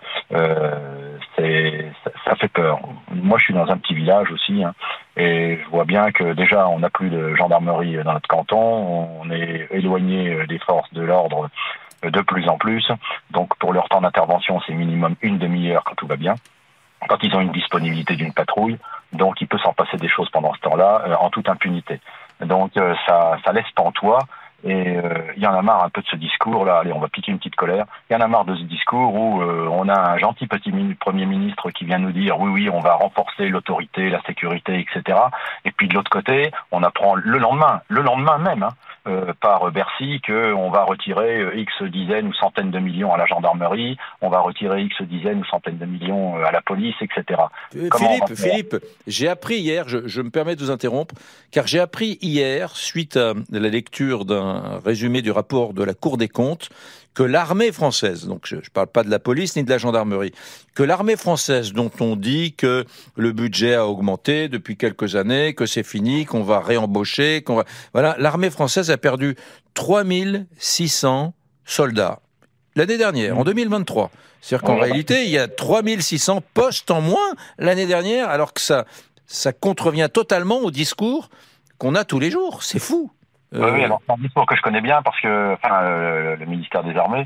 euh, c'est, ça, ça fait peur. Moi, je suis dans un petit village aussi, hein, et je vois bien que déjà, on n'a plus de gendarmerie dans notre canton, on est éloigné des forces de l'ordre de plus en plus. Donc, pour leur temps d'intervention, c'est minimum une demi-heure quand tout va bien. Quand ils ont une disponibilité d'une patrouille, donc il peut s'en passer des choses pendant ce temps-là, euh, en toute impunité. Donc, euh, ça, ça laisse pantois. Et il euh, y en a marre un peu de ce discours-là. Allez, on va piquer une petite colère. Il y en a marre de ce discours où euh, on a un gentil petit Premier ministre qui vient nous dire oui, oui, on va renforcer l'autorité, la sécurité, et cetera. Et puis de l'autre côté, on apprend le lendemain, le lendemain même, hein, Euh, par Bercy, qu'on va retirer euh, X dizaines ou centaines de millions à la gendarmerie, on va retirer X dizaines ou centaines de millions euh, à la police, et cetera. Euh, Philippe, Philippe, j'ai appris hier, je, je me permets de vous interrompre, car j'ai appris hier, suite à la lecture d'un résumé du rapport de la Cour des comptes, que l'armée française, donc je ne parle pas de la police ni de la gendarmerie, que l'armée française, dont on dit que le budget a augmenté depuis quelques années, que c'est fini, qu'on va réembaucher, qu'on va... Voilà, l'armée française a perdu trois mille six cents soldats l'année dernière, en deux mille vingt-trois. C'est-à-dire qu'en réalité, il y a trois mille six cents postes en moins l'année dernière, alors que ça, ça contrevient totalement au discours qu'on a tous les jours. C'est fou. Euh... Oui, oui, alors c'est un discours que je connais bien parce que, enfin, euh, le ministère des Armées,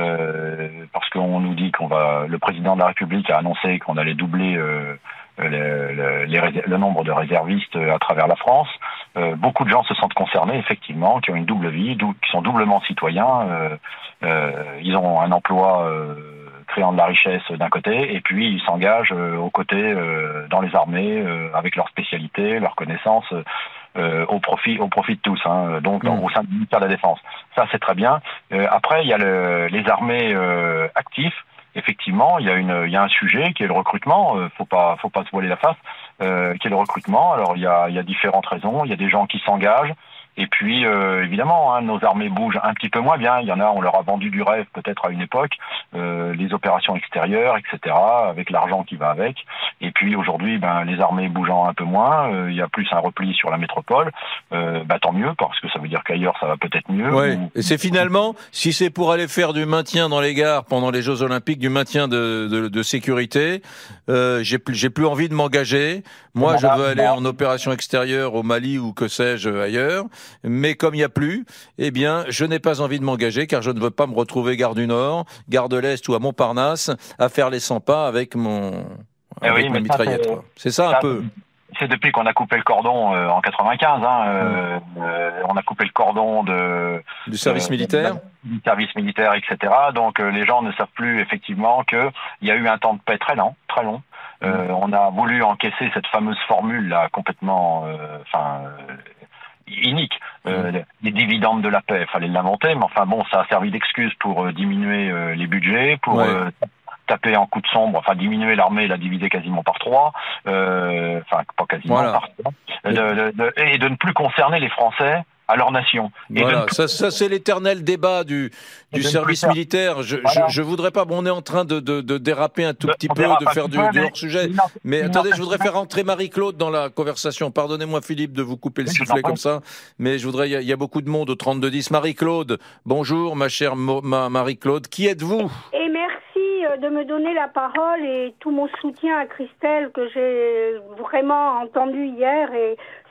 euh, parce qu'on nous dit qu'on va, le président de la République a annoncé qu'on allait doubler euh, le, le, les, le nombre de réservistes à travers la France. Euh, beaucoup de gens se sentent concernés, effectivement, qui ont une double vie, qui sont doublement citoyens. Euh, euh, ils ont un emploi euh, créant de la richesse d'un côté, et puis ils s'engagent euh, aux côtés euh, dans les armées euh, avec leurs spécialités, leurs connaissances. Euh, Euh, au profit, au profit de tous, hein, donc mmh. au sein du ministère de la Défense. Ça, c'est très bien. Euh, après, il y a le, les armées euh, actifs. Effectivement, il y a une, il y a un sujet qui est le recrutement. Euh, faut pas, faut pas se voiler la face. Euh, qui est le recrutement. Alors, il y a, il y a différentes raisons. Il y a des gens qui s'engagent. Et puis, euh, évidemment, hein, nos armées bougent un petit peu moins bien. Il y en a, on leur a vendu du rêve peut-être à une époque, euh, les opérations extérieures, et cetera, avec l'argent qui va avec. Et puis aujourd'hui, ben, les armées bougeant un peu moins, euh, il y a plus un repli sur la métropole. Euh, bah, tant mieux, parce que ça veut dire qu'ailleurs, ça va peut-être mieux. Ouais. Ou... Et c'est finalement, si c'est pour aller faire du maintien dans les gares pendant les Jeux Olympiques, du maintien de, de, de sécurité, euh, j'ai plus, j'ai plus envie de m'engager. Moi, je veux aller en opération extérieure au Mali ou que sais-je ailleurs. Mais comme il n'y a plus, eh bien, je n'ai pas envie de m'engager car je ne veux pas me retrouver gare du Nord, gare de l'Est ou à Montparnasse à faire les cent pas avec mon eh avec oui, ma mitraillette. Ça, quoi. C'est ça, ça un peu. C'est depuis qu'on a coupé le cordon euh, en quatre-vingt-quinze. Hein, euh, mmh. euh, on a coupé le cordon de du service euh, militaire, du service militaire, et cetera. Donc euh, les gens ne savent plus effectivement que il y a eu un temps de paix très long, très long. Euh, mmh. On a voulu encaisser cette fameuse formule là complètement, enfin. Euh, inique, euh, mmh. les dividendes de la paix, il fallait l'inventer, mais enfin bon, ça a servi d'excuse pour euh, diminuer euh, les budgets, pour ouais. euh, taper en coup de sombre, enfin diminuer l'armée, la diviser quasiment par trois, euh, enfin pas quasiment voilà. par trois, de, de, de, et de ne plus concerner les Français à leur nation. Et voilà, de... ça, ça c'est l'éternel débat du, du service faire... militaire. Je, voilà. je, je voudrais pas, bon, on est en train de, de, de déraper un tout de, petit peu, de faire du, du hors-sujet. Non, mais non, attendez, non, je voudrais faire entrer Marie-Claude dans la conversation. Pardonnez-moi Philippe de vous couper le soufflet comme ça, mais je voudrais, il y, y a beaucoup de monde au trente-deux dix. Marie-Claude, bonjour ma chère ma, Marie-Claude, qui êtes-vous? Et merci de me donner la parole et tout mon soutien à Christelle que j'ai vraiment entendu hier et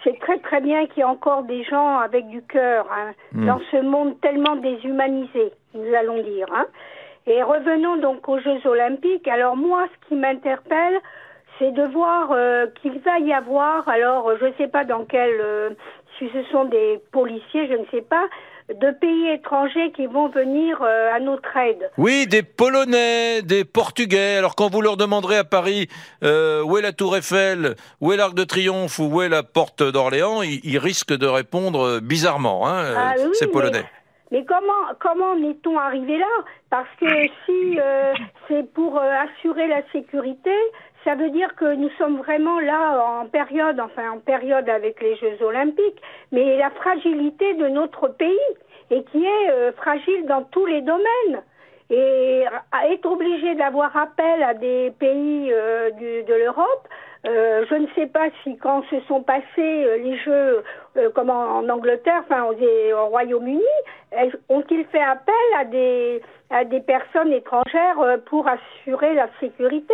c'est très très bien qu'il y ait encore des gens avec du cœur hein, mmh. dans ce monde tellement déshumanisé, nous allons dire. Hein. Et revenons donc aux Jeux Olympiques. Alors moi, ce qui m'interpelle, c'est de voir euh, qu'il va y avoir, alors je ne sais pas dans quel, euh, si ce sont des policiers, je ne sais pas, de pays étrangers qui vont venir euh, à notre aide. Oui, des Polonais, des Portugais. Alors quand vous leur demanderez à Paris euh, où est la Tour Eiffel, où est l'Arc de Triomphe ou où est la Porte d'Orléans, ils, ils risquent de répondre bizarrement, hein, ah, euh, oui, ces Polonais. Mais, mais comment comment en est-on arrivé là? Parce que si euh, c'est pour euh, assurer la sécurité, ça veut dire que nous sommes vraiment là en période, enfin en période avec les Jeux Olympiques, mais la fragilité de notre pays, et qui est euh, fragile dans tous les domaines. Et à être obligé d'avoir appel à des pays euh, du, de l'Europe, euh, je ne sais pas si quand se sont passés euh, les Jeux, euh, comme en, en Angleterre, enfin au, au Royaume-Uni, ont-ils fait appel à des, à des personnes étrangères euh, pour assurer la sécurité?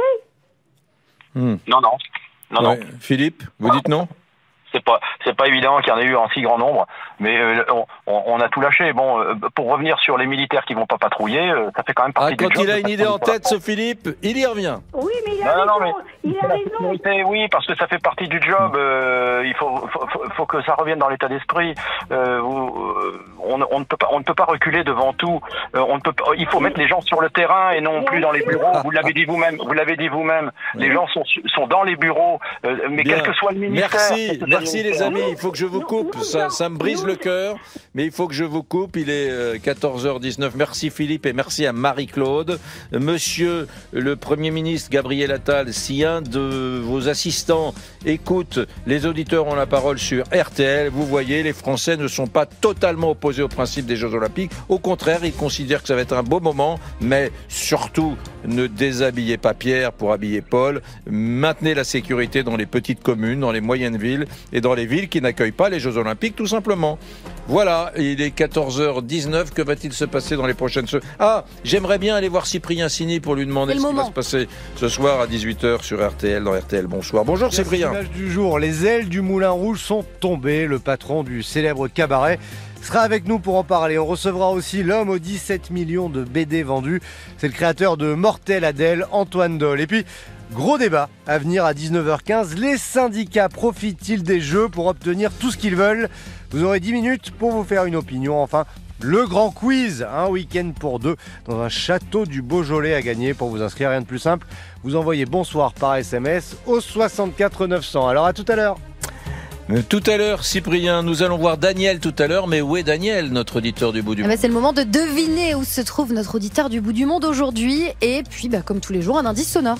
Hmm. Non, non. non, ouais. non. Philippe, vous dites non? C'est pas, c'est pas évident qu'il y en ait eu en si grand nombre, mais euh, on, on a tout lâché. Bon, euh, pour revenir sur les militaires qui vont pas patrouiller, euh, ça fait quand même partie ah, du job. Quand il a une idée en tête, ce Philippe, il y revient. Oui, mais il a non, raison. Non, mais il a raison. Oui, parce que ça fait partie du job. Euh, il faut, faut, faut que ça revienne dans l'état d'esprit. Euh, on, on ne peut pas, on ne peut pas reculer devant tout. Euh, on ne peut pas, il faut mettre les gens sur le terrain et non plus dans les bureaux. Vous l'avez dit vous-même. Vous l'avez dit vous-même. Oui. Les gens sont, sont dans les bureaux. Euh, mais Bien. quel que soit le ministère. Merci, merci les amis. Il faut que je vous coupe, ça, ça me brise le cœur, mais il faut que je vous coupe, il est quatorze heures dix-neuf. Merci Philippe et merci à Marie-Claude. Monsieur le Premier ministre Gabriel Attal, si un de vos assistants écoute, les auditeurs ont la parole sur R T L, vous voyez, les Français ne sont pas totalement opposés au principe des Jeux Olympiques, au contraire, ils considèrent que ça va être un beau moment, mais surtout, ne déshabillez pas Pierre pour habiller Paul, maintenez la sécurité dans les petites communes, dans les moyennes villes et dans les villes qui n'accueillent pas les Jeux Olympiques, tout simplement. Voilà, il est quatorze heures dix-neuf, que va-t-il se passer dans les prochaines semaines? Ah, j'aimerais bien aller voir Cyprien Sini pour lui demander ce qui va se passer ce soir à dix-huit heures sur R T L, dans R T L. Bonsoir. Bonjour Cyprien. L'image du jour, les ailes du Moulin Rouge sont tombées. Le patron du célèbre cabaret sera avec nous pour en parler. On recevra aussi l'homme aux dix-sept millions de B D vendus. C'est le créateur de Mortel Adèle, Antoine Doll. Et puis, gros débat à venir à dix-neuf heures quinze. Les syndicats profitent-ils des Jeux pour obtenir tout ce qu'ils veulent? Vous aurez dix minutes pour vous faire une opinion. Enfin, le grand quiz, un week-end pour deux dans un château du Beaujolais à gagner. Pour vous inscrire, rien de plus simple, vous envoyez bonsoir par S M S au soixante-quatre neuf cents. Alors à tout à l'heure. Tout à l'heure, Cyprien, nous allons voir Daniel tout à l'heure, mais où est Daniel, notre auditeur du bout du ah monde? bah C'est le moment de deviner où se trouve notre auditeur du bout du monde aujourd'hui. Et puis, bah, comme tous les jours, un indice sonore.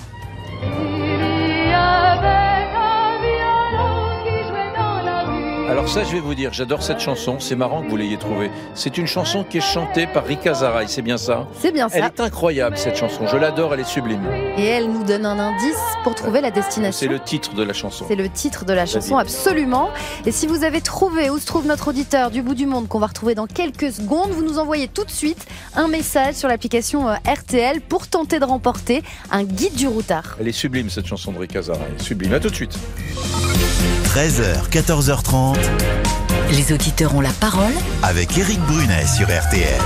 Alors ça, je vais vous dire, j'adore cette chanson, c'est marrant que vous l'ayez trouvée. C'est une chanson qui est chantée par Rika Zaraï, c'est bien ça? C'est bien ça. Elle est incroyable cette chanson, je l'adore, elle est sublime. Et elle nous donne un indice pour trouver la destination. C'est le titre de la chanson. C'est le titre de la chanson, absolument. Et si vous avez trouvé où se trouve notre auditeur du bout du monde, qu'on va retrouver dans quelques secondes, vous nous envoyez tout de suite un message sur l'application R T L pour tenter de remporter un guide du routard. Elle est sublime cette chanson de Rika Zaraï, sublime. À tout de suite. treize heures, quatorze heures trente. Les auditeurs ont la parole avec Éric Brunet sur R T L.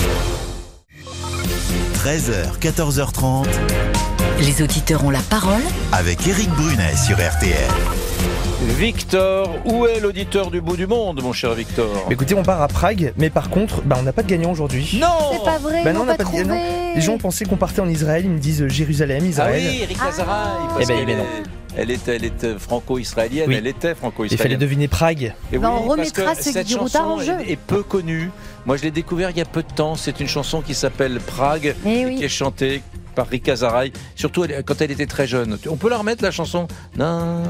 treize heures, quatorze heures trente. Les auditeurs ont la parole avec Éric Brunet sur R T L. Victor, où est l'auditeur du bout du monde, mon cher Victor? Mais écoutez, on part à Prague, mais par contre, bah, on n'a pas de gagnant aujourd'hui. Non, c'est pas vrai. Bah non, on n'a pas pas de gagnant. Les gens pensaient qu'on partait en Israël, ils me disent Jérusalem, Israël. Ah oui, Rika Zaraï. Ah. Eh ben, elle, est, elle était, elle était franco-israélienne. Oui. Elle était franco-israélienne. Il fallait deviner Prague. Et bah, oui, on remettra ce cette guide du routard en chanson jeu. est, est peu connue. Moi, je l'ai découvert il y a peu de temps. C'est une chanson qui s'appelle Prague, et oui. qui est chantée par Rika Zaraï, surtout elle, quand elle était très jeune. On peut la remettre, la chanson? Non.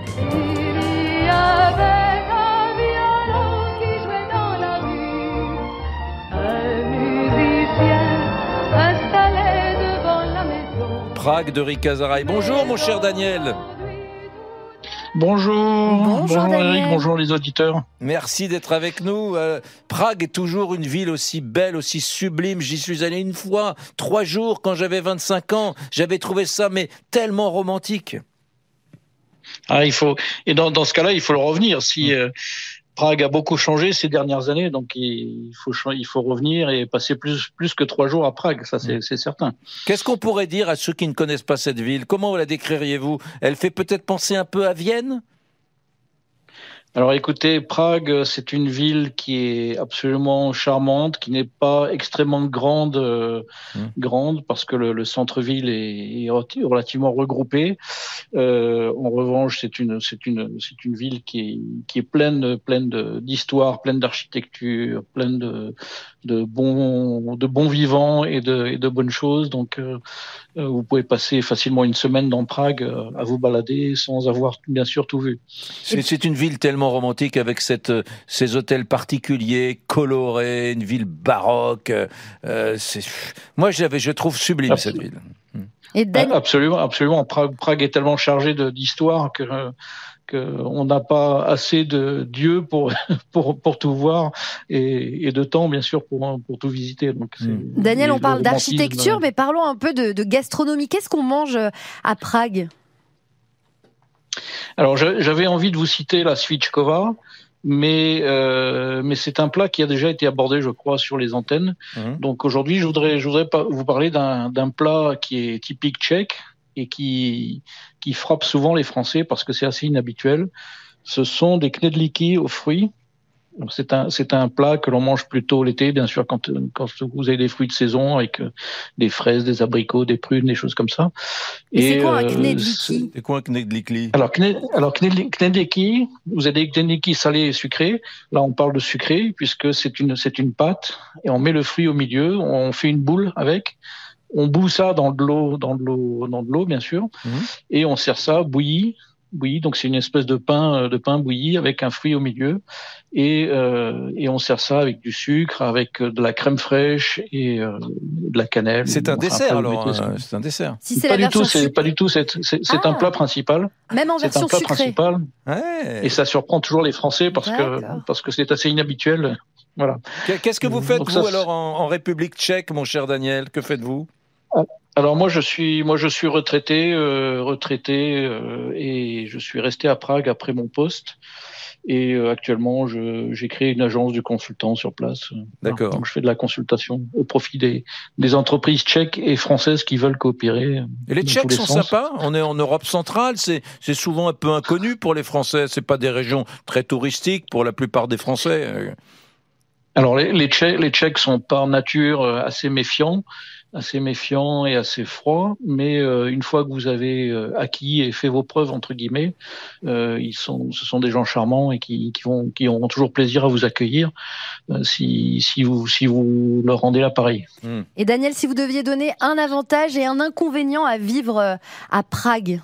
Prague de Rika Zaraï. Bonjour mon cher Daniel. Bonjour, bonjour, bonjour Eric, bonjour les auditeurs. Merci d'être avec nous. Euh, Prague est toujours une ville aussi belle, aussi sublime. J'y suis allé une fois, trois jours quand j'avais vingt-cinq ans. J'avais trouvé ça mais tellement romantique. Ah, il faut et dans, dans ce cas-là, il faut le revenir. Si euh, Prague a beaucoup changé ces dernières années, donc il faut il faut revenir et passer plus plus que trois jours à Prague, ça c'est, c'est certain. Qu'est-ce qu'on pourrait dire à ceux qui ne connaissent pas cette ville? Comment la décririez-vous? Elle fait peut-être penser un peu à Vienne? Alors écoutez, Prague, c'est une ville qui est absolument charmante, qui n'est pas extrêmement grande, euh, mmh. grande parce que le, le centre-ville est, est relativement regroupé. Euh, en revanche, c'est une, c'est une, c'est une ville qui est, qui est pleine, pleine de, d'histoire, pleine d'architecture, pleine de, de bons, de bons vivants et de, et de bonnes choses. Donc, euh, vous pouvez passer facilement une semaine dans Prague euh, à vous balader sans avoir bien sûr tout vu. C'est, c'est une ville tellement romantique avec cette, ces hôtels particuliers, colorés, une ville baroque. Euh, c'est... Moi, j'avais, je trouve sublime Absolument. cette ville. Et Dan... Absolument, absolument. Prague, Prague est tellement chargée de, d'histoire que euh, qu'on n'a pas assez de dieux pour pour pour tout voir et, et de temps bien sûr pour pour tout visiter. Donc c'est, Daniel, on parle d'architecture, mais parlons un peu de, de gastronomie. Qu'est-ce qu'on mange à Prague? Alors j'avais envie de vous citer la svičková, mais euh, mais c'est un plat qui a déjà été abordé, je crois, sur les antennes. Mmh. Donc aujourd'hui, je voudrais je voudrais vous parler d'un d'un plat qui est typique tchèque et qui qui frappe souvent les Français parce que c'est assez inhabituel. Ce sont des knedlíky aux fruits. C'est un c'est un plat que l'on mange plutôt l'été, bien sûr, quand quand vous avez des fruits de saison avec des fraises, des abricots, des prunes, des choses comme ça. Et, et c'est quoi un knedlíky? C'est quoi un knedlíky? Alors kned, alors knedlíky, vous avez des knedlíky salés et sucrés. Là, on parle de sucré puisque c'est une c'est une pâte et on met le fruit au milieu, on fait une boule avec. On bout ça dans de l'eau, dans de l'eau, dans de l'eau, bien sûr, mmh. et on sert ça bouilli, bouilli. Donc c'est une espèce de pain, de pain bouilli avec un fruit au milieu, et euh, et on sert ça avec du sucre, avec de la crème fraîche et euh, de la cannelle. C'est un enfin, dessert alors. Euh, c'est un dessert. Si c'est pas, la du tout, c'est pas du tout. C'est c'est, c'est ah. un plat principal. Même en c'est version un plat sucrée. principal. Ouais. Et ça surprend toujours les Français parce D'accord. que parce que c'est assez inhabituel. Voilà. Qu'est-ce que vous faites Donc vous ça, alors en, en République tchèque, mon cher Daniel? Que faites-vous? Alors moi je suis moi je suis retraité euh, retraité euh, et je suis resté à Prague après mon poste et euh, actuellement je j'ai créé une agence de consultants sur place. D'accord. Donc je fais de la consultation au profit des des entreprises tchèques et françaises qui veulent coopérer. Et les Tchèques les sont sens. sympas. On est en Europe centrale, c'est c'est souvent un peu inconnu pour les Français. C'est pas des régions très touristiques pour la plupart des Français. Alors les les Tchèques les Tchèques sont par nature assez méfiants. assez méfiant et assez froid, mais euh, une fois que vous avez euh, acquis et fait vos preuves entre guillemets, euh, ils sont, ce sont des gens charmants et qui, qui vont, qui auront toujours plaisir à vous accueillir euh, si, si vous, si vous leur rendez l'appareil. Mmh. Et Daniel, si vous deviez donner un avantage et un inconvénient à vivre à Prague.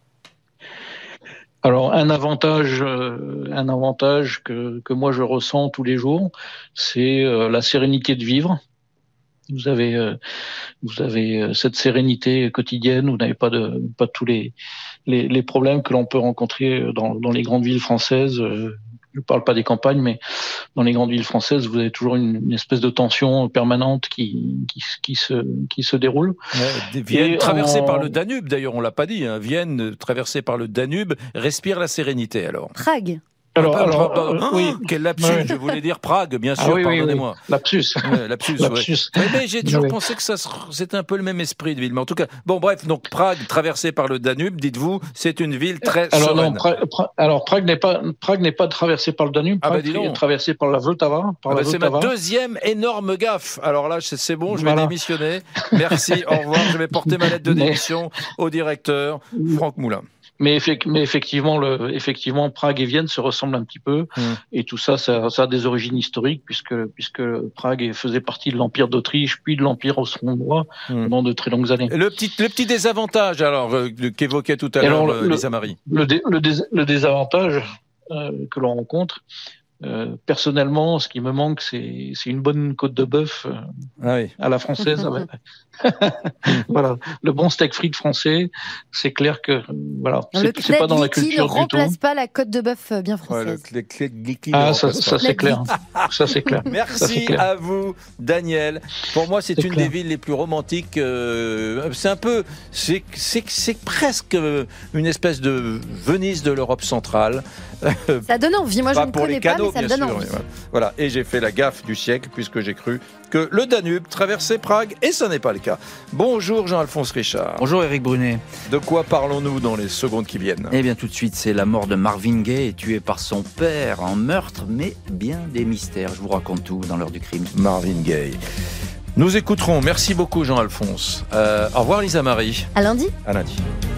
Alors un avantage, euh, un avantage que que moi je ressens tous les jours, c'est euh, la sérénité de vivre. Vous avez, euh, vous avez cette sérénité quotidienne. Vous n'avez pas de, pas tous les, les, les problèmes que l'on peut rencontrer dans, dans les grandes villes françaises. Je ne parle pas des campagnes, mais dans les grandes villes françaises, vous avez toujours une, une espèce de tension permanente qui, qui, qui se, qui se déroule. Ouais, Vienne, traversée en... par le Danube, d'ailleurs, on l'a pas dit. Hein, Vienne, traversée par le Danube, respire la sérénité. Alors. Prague. Alors, ah, alors euh, ah, oui. Quel lapsus, ouais. Je voulais dire Prague, bien sûr, ah, oui, pardonnez-moi. Oui, oui. Lapsus. Ouais, lapsus, lapsus. Ouais. Mais, mais j'ai toujours oui. pensé que ça c'était un peu le même esprit de ville. Mais en tout cas, bon, bref, donc Prague, traversée par le Danube, dites-vous, c'est une ville très alors, sereine. Non, Prague, Prague, alors, Prague n'est pas, Prague n'est pas traversée par le Danube, Prague ah, bah, est traversée par la Vltava. Par ah, la bah, c'est ma deuxième énorme gaffe. Alors là, c'est, c'est bon, je voilà. vais démissionner. Merci, au revoir. Je vais porter ma lettre de démission mais... au directeur, Franck Moulin. Mais, effect, mais effectivement, le, effectivement, Prague et Vienne se ressemblent un petit peu, mmh. et tout ça, ça, ça a des origines historiques puisque puisque Prague faisait partie de l'Empire d'Autriche, puis de l'Empire austro-hongrois mmh. pendant de très longues années. Et le petit le petit désavantage alors euh, qu'évoquait tout à l'heure euh, Lisa Marie. Le, dé, le, dé, le désavantage euh, que l'on rencontre. Euh, personnellement, ce qui me manque, c'est, c'est une bonne côte de bœuf euh, ah oui. à la française, avec, Voilà, le bon steak frites français, c'est clair que voilà, Le c'est, c'est pas dans la Kled culture ne du tout. remplace pas la côte de bœuf bien française. Ouais, le, le, le, le, ah, ça, ça c'est clair. Ça c'est clair. Merci ça, c'est clair. à vous, Daniel. Pour moi, c'est, c'est une clair. des villes les plus romantiques. Euh, c'est un peu, c'est, c'est, c'est presque une espèce de Venise de l'Europe centrale. Ça donne envie. Moi, pas je ne pour connais les canaux, pas, mais ça me donne sûr, envie. Voilà. voilà. Et j'ai fait la gaffe du siècle puisque j'ai cru que le Danube traversait Prague et ce n'est pas le cas. Bonjour Jean-Alphonse Richard. Bonjour Éric Brunet. De quoi parlons-nous dans les secondes qui viennent ? Eh bien tout de suite, c'est la mort de Marvin Gaye, tué par son père en meurtre, mais bien des mystères. Je vous raconte tout dans l'heure du crime. Marvin Gaye. Nous écouterons. Merci beaucoup Jean-Alphonse. Euh, au revoir Lisa Marie. À lundi. À lundi.